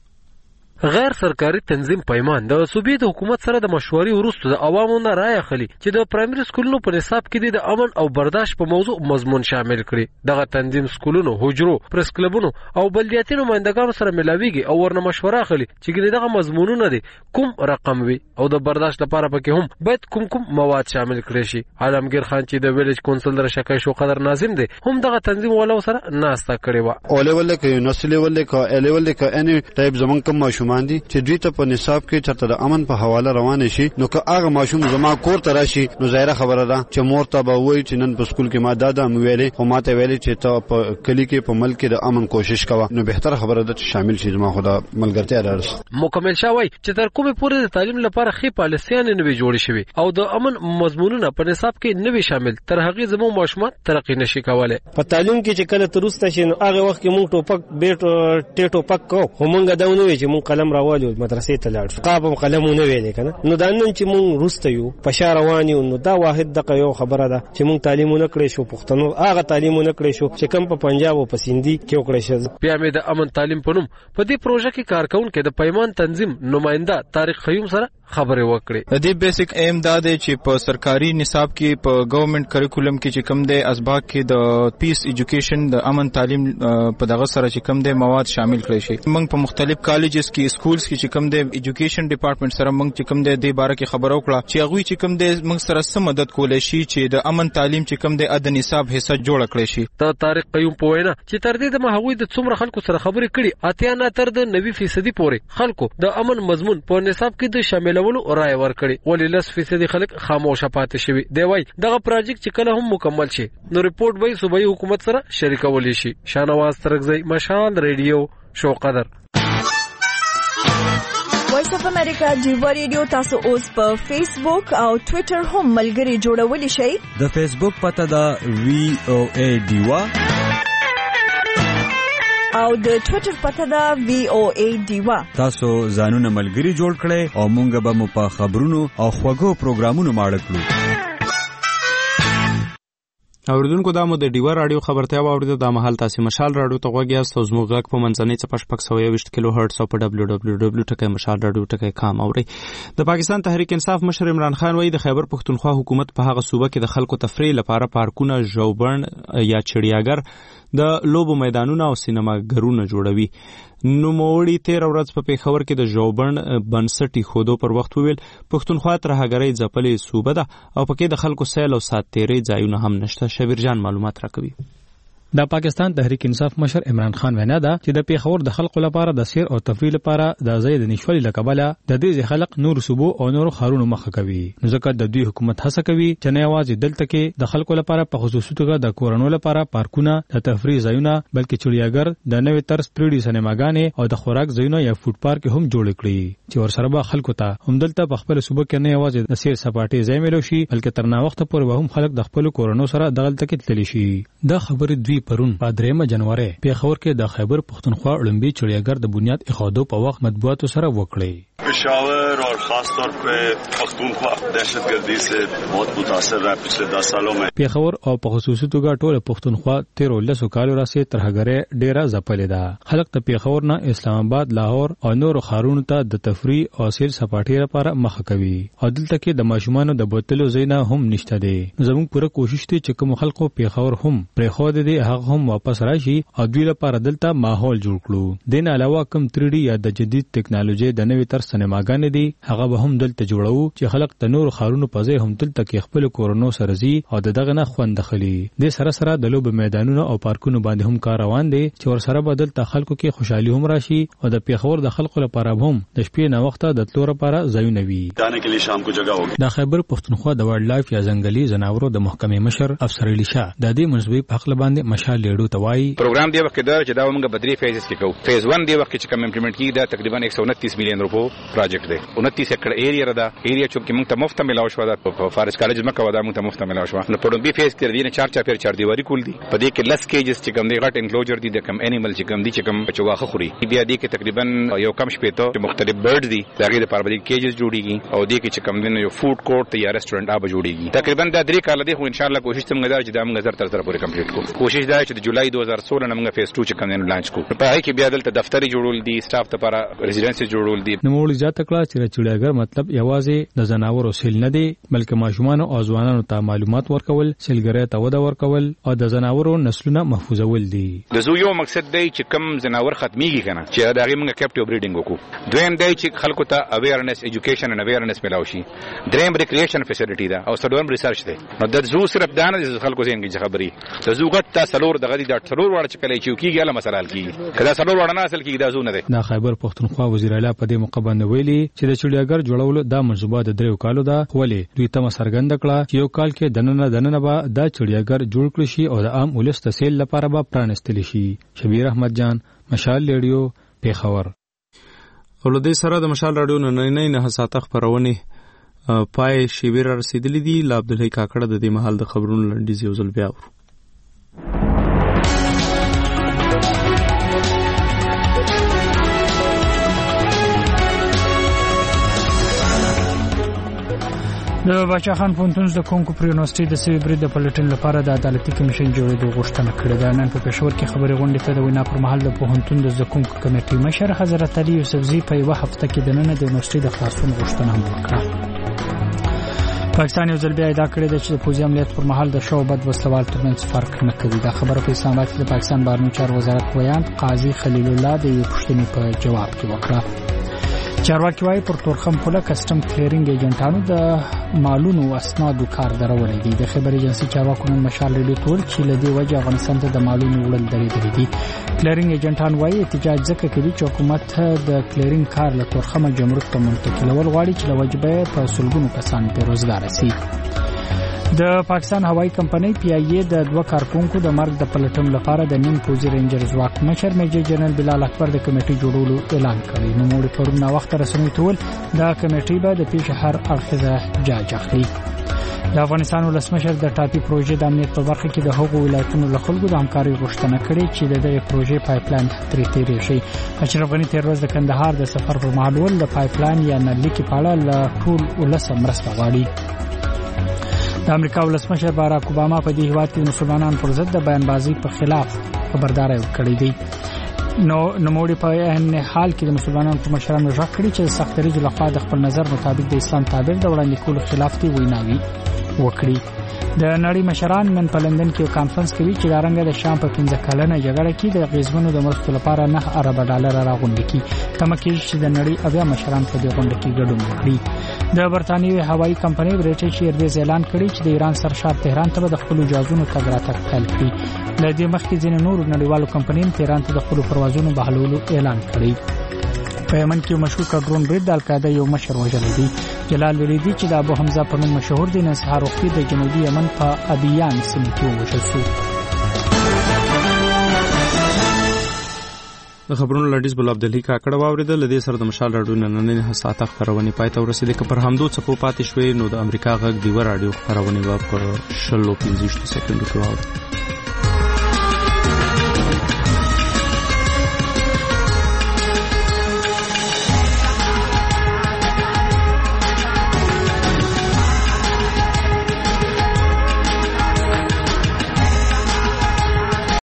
غیر سرکاري تنظیم پیمان د صوبې د حکومت سره د مشورې وروسته د عوامو نه رای اخلي چې د پرایمري سکولونو په نصاب کې د امن او برداشت په موضوع مضمون شامل کړي. دغه تنظیم سکولونو، حجرو، پریس کلبونو او بلدیاتي نمائندګانو سره ملاویږي او ورنه مشوره اخلي چې ګنې دغه مضمونونه دي کوم رقم وي او د برداشت لپاره پکې هم باید کوم کوم مواد شامل کړي شي. عالمگیر خان چې د ویلج کونسل د شکای شو قدر ناظم دی هم دغه تنظیم ولو سره ناسته کړي و. او لیول کې نسل لیول کې ال لیول کې اني ټایپ زمون کوم ماشومان دي چې دوی ته په نصاب کې چرته د امن په حواله روان شي نو که هغه ماشوم زما کور ته راشي نو ظاهره خبره ده چې مور ته به وایي چې نن په سکول کې ما دادا مې ویلې خو ما ته ویلې چې ته په کلی کې په ملک د امن کوشش کوه نو بهتره خبره ده چې شامل شي زما خدا ملګرتیا راس. مکمل شاوی چې تر کومه پورې د تعلیم لپاره خې پالیسیان نه وی جوړ شوی او د امن مضمونونه په نصاب کې نه وی شامل تر هغه زمو ماشومان ترقی نشي کولای. په تعلیم کې چې کله ترسته شي نو هغه وخت کې مونږ ټوپک بیټ ټیټو پک کو هم مونږ دا ونه وی چې مونږ قلم راوالو مدرسې ته لاړ شو قابم قلمونه ویلې کنه نو دا نن چې مونږ روسته یو په شار روانیو نو دا واحد دغه یو خبره ده چې مونږ تعلیمونه کړې شو پښتنو هغه تعلیمونه کړې شو چې کم په پنجاب او په سیندي کې وکړې شو. بیا مې د امن تعلیم په نوم په دې پروژه کې کارکون کې د پیمان تنظیم نمائنده طارق خیوم سره خبرې وکړې. د دې بیسیک ایم دا دی چې په سرکاري نصاب کې په ګورنمنت کریکولم کې چې کم دی اسباق کې د پیس ایجوکیشن د امن تعلیم په دغه سره چې کم دی مواد شامل کړي شي. موږ په مختلف کالجز کې سکولز کې چې کم دی ایجوکیشن ډپارټمنټ سره موږ چې کم دی د باره کې خبرو کړه چې هغه چې کم دی موږ سره سم مدد کولای شي چې د امن تعلیم چې کم دی د نصاب حصہ جوړ کړي شي. د طارق قیوم په وینا چې تر دې د مهوی د څومره خلکو سره خبرې کړي اتیا نه تر د نوي فیصد پورې خلکو د امن مضمون په نصاب کې د شاملولو رائے ورکړي ولې لس فیصد خلک خاموشه پاتې شوي. دی وای دغه پروژیکټ چې کله هم مکمل شي نو ریپورت به صوبایي حکومت سره شریکول شي. شاهنواز ترکزی، مشال ریډیو، شو قدر. وایس اف امریکا جیوا ریډیو تاسو اوس په فیسبوک او ټوئیټر هم ملګري جوړولی شئ. د فیسبوک پته دا وی او ای ډیوا او د ټوئیټر پته دا وی او ای ډیوا. تاسو ځانونه ملګري جوړ کړئ او مونږ به مو په خبرونو او خوږو پروګرامونو ماړه کړو. اوریدونکو دا مو د ډیوا رادیو خبرتیا واوریده د مهال تاسو مشال رادیو ته وګیا ستاسو زموږ غږ په منځنۍ چپش پک سو یو کیلو هرتز په دبليو دبليو دبليو ټکی مشال رادیو ټکی کام اوري د پاکستان تحریک انصاف مشر عمران خان وایي د خیبر پښتونخوا حکومت په هغه صوبه کې د خلکو تفریح لپاره پارکونه ژوبڼ یا چړیاګر د لوبو میدانونه او سینماګرونه جوړوي. نوموړي تیر ورځ په پیښور کې د ژوبڼ بنسټي خودو پر وخت ویل پښتونخوا ترهګرۍ ځپلې صوبه ده او پکې د خلکو سیل او سات تیرې ځایونه هم نشته. شبیر جان معلومات راکوي. د پاکستان تحریک انصاف مشر عمران خان وینا ده چې د پیښور د خلکو لپاره د سیر او تفریح لپاره د ځای د نشولي لکبله د دې خلک نور صوبو او نور خارونو مخه کوي. نو ځکه د دوی حکومت هڅه کوي چې نه یوازې دلته کې د خلکو لپاره په خصوصي توګه د کورونو لپاره پارکونه د تفریح ځایونه بلکې چړیاګر د نوې طرز تری ډي سینماګانې او د خوراک ځایونه یا فوډ پارک هم جوړ کړي چې ورسره به خلکو ته هم دلته په خپل صوبه کې نه یوازې د سیر سپاټي ځای ملو شي بلکې تر نا وخت پورې هم خلک د خپل کورونو سره دغلت کې تللی شي. د خبرې دوی پرون په جنوري پیښور کې د خیبر پختونخوا اولمپي چړیاګر د بنیاد ایښودو په وخت مطبوعاتو سره وکړي. पेशावर और खास तौर पे पख्तूनख्वा दहशतगर्दी से बहुत मुतासर रहा पिछले दस सालों में. پیښور او په خصوصي توګه ټول پختونخوا تیر ولسو کالو راځي ترهګرۍ ډیره ځپلې ده. خلک ته پیښور نه اسلام آباد لاهور او نور خارونو ته د تفریح او سیر سپاټي لپاره مخه کوي او دلته کې د ماشومانو د بوتلو زینا هم نشته دي. زموږ پوره کوشش دی چې کوم خلکو پیښور هم پرې خو دي هغه هم واپس راشي او دوی لپاره دلته ماحول جوړ کړو. دین علاوه کوم تری ډي یا د جدید ټکنالوژي د نوې تر سینماګانې دي هغه به هم دلته جوړو چې خلک د نور خارونو په ځای هم دلته کې خپل کورونو سره زی او دغه نه خوند خلی. د سره سره د لوب میدانونو او پارکونو باندې هم کار روان دي چې ور سره بدل ته خلکو کې خوشحالي هم راشي او د پیښور د خلکو لپاره هم د شپې نه وخت د تلور لپاره ځایونه وي. دانه کې شام کو جگہ ہوگی. د خیبر پښتونخوا د وایلډ لایف یا ځنګلي ځناورو د محکمې مشر افسر علی شاه د دې منسوبي په خپل باندې مشال لیډو توای پروګرام دی وخت دا چې دا موږ بدري فیزز کې کوو. فیز ون دی وخت چې کوم امپلیمنٹ کی دا تقریبا ایک سو انتیس میلیون روپو پروجیکټ دی. انتیس ایکڑ ایریا دا ایریا چې موږ ته مفت ملاو شو دا په فارس کالج مکه ودا موږ ته مفت ملاو شو. نو په دې فیز کې دی نه چار چا پیر چار دیواری کول دي. په دې کې لس کیجز چې کوم دی غټ انکلوجر دي د کوم انیمل چې کوم دي چې کوم چواخه خوري. بیا دې کې تقریبا یو کم شپې ته مختلف برډ دي دا غي د پاره بدی کیجز جوړیږي او دې کې چې کوم دی یو فود کورټ یا ریسټورانټ آب جوړیږي. تقریبا دا درې کال دی خو ان شاء الله کوشش څنګه دا چې دا موږ زر تر سره پوره کمپلیټ کوو. کوشش دا چې د جولای دو هزار سولہ نه موږ فیز ټو چې کوم دی لانچ کوو. په هغه کې بیا دلته دفتري جوړول دي سټاف ته لپاره ریزیډنسي جوړول دي. نو موږ ځات کړه چې چړیاګر مطلب یوازې د زناورو سیل نه دی بلکې ماشومان او ځوانانو ته معلومات ورکول سیلګری ته وده ورکول او د زناورو نسلونه محفوظول دي. د زو یو مقصد دی چې کم زناور ختميږي کنه چې دا غي موږ کیپټیو بریډینګ وکړو. دویم دی چې خلکو ته اویرنس ایجوکیشن ان اویرنس ملاوي شي. دریم ریکرییشن فیسیلیټی ده او څلورم ریسرچ دی. نو د زو صرف دانه د خلکو زین کې خبري د زو غټ تا سلور دغه د ټرور وړ چې کله چې کیږي له مسله حل کیږي. کله سلور وړ نه اصل کیږي دا زو نه دی. د خیبر پښتونخوا وزیر اعلی په دې موقع باندې ویلي چې د چړیاګر جوړولو دا منصوبه د دریو کالو ده ولې دوی ته مسرګند کړه چې یو کال کې دننه دننه به دا چړیاګر جوړ کړی شي او د عام ولس تسهیل لپاره به پرانستل شي. شبیر احمد جان مشال ریډیو پیښور. ولودي سره د مشال رادیو نه نه نه ساته خبرونه پای شبیر رسیدلې دي. ل عبد الحی کاکړه د دې محل د خبرونو لنډیز یو ځل بیا ورو. د بچا خان پونتون د کونکو پر یونیورسيټي د سوي برید د پلټن لپاره د عدالتي کمیشن جوړېدو غوښتنه کړې ده. نن په پېښور کې خبري غونډې ته د وینا پر مهال د پوهنتون د زکونکو کمیټې مشر حضرت علي یوسفزي په یو هفته کې د نن د یونیورسيټي د خلاصون غوښتنه وکړه. پاکستان یو ځل بیا ادعا کړې ده چې د پوځي عملیات پر مهال د شو بد وسلوال ترمنځ فرق نه کوي. دا خبره په اسلام آباد کې د پاکستان بهرنیو چارو وزارت ویان قاضي خلیل الله د یو پوښتنې په جواب کې وکړه. چارواکي وايي پر تورخم پوله کسٹم کلیرینګ ایجنټانو د مالونو اسنادو کار درولې دي. د خبر ایجنسی چارواکو نن مشال ریډیو ټول چې لدی وجه افغانستان ته د مالونو وړل درېدلې دي. کلیرینګ ایجنټان وايي احتجاج ځکه کوي چې حکومت د کلیرینګ کار له تورخم جمرک ته منتقلول غواړي چې لوجبه په سلګونو کسان بیروزګار شي. د پاکستان هوایي کمپنۍ پی آی ای د دوه کارکونکو د مرګ د پلټن لپاره د نیم پوزي رینجر ځواک مشر میجر جنرال بلال اکبر د کمیټې جوړولو اعلان کړی. نو موږ پرون نا وخت رسمي ټول دا کمیټې به د پیښ هر اړخیزه جاج اخلي. د افغانستان ولسمشر د ټاپي پروژې د امنیت په برخه کې د هغو ولایتونو له خلکو د همکاري غوښتنه کړې چې د دغه پروژې پایپلاین ترې تیرې شي. اشرف غني تیر ورځ د کندهار د سفر پر مهال ول د پایپلاین یا نل کې پاړه له ټول ولس مرسته غواړي. د امریکا ولسمشر باراک اوباما په دې هیواد کې د مسلمانانو پر ضد د بیانبازۍ په خلاف خبرداري ورکړې ده. نو نوموړي په عین حال کې د مسلمانانو په مشرانو ژغ کړی چې سخت دریځ لخوا د خپل نظر مطابق د اسلام تعبیر د وړاندې کولو خلاف دی ویناوي وکړي. د نړۍ مشران نن په لندن کې یو کانفرنس کوي چې دا رنګ د شام په پنځه کلنه جګړه کې د غیزمنو د مرستو لپاره نه ارب ډالر راغونډ کی. تمه کېږي چې د نړۍ اویا مشران په دې غونډه کې ګډون وکړي. د برتانیوي هوایي کمپنۍ برټش ایرویز اعلان کړی چې د ایران سرشار تهران ته د خپل جازونو تګ راتګ پیل کړي. له دې مخکې ځینې نورو نړیوالو کمپنیو تهران ته د خپل پروازونو بهالولو اعلان کړی. په یمن کې مشهور کډرون برید د القاعده یو مشر وژلی دی. جلال ولیدي چې د ابو حمزه په نوم مشهور دی نن سهار وختي د جنوبي یمن په ابیان سیمه کې ووژل شو. د خبرونو لړیز بل عبدالحی کاکړه واوریدل. د دې سره د مشال راډیو نننې ساعت خبرونه پای ته ورسېدې. که پر همدو څپو پاتې شوې نو د امریکا غږ دیوه راډیو خبرونه په شل او پنځه سکندو کې واورئ.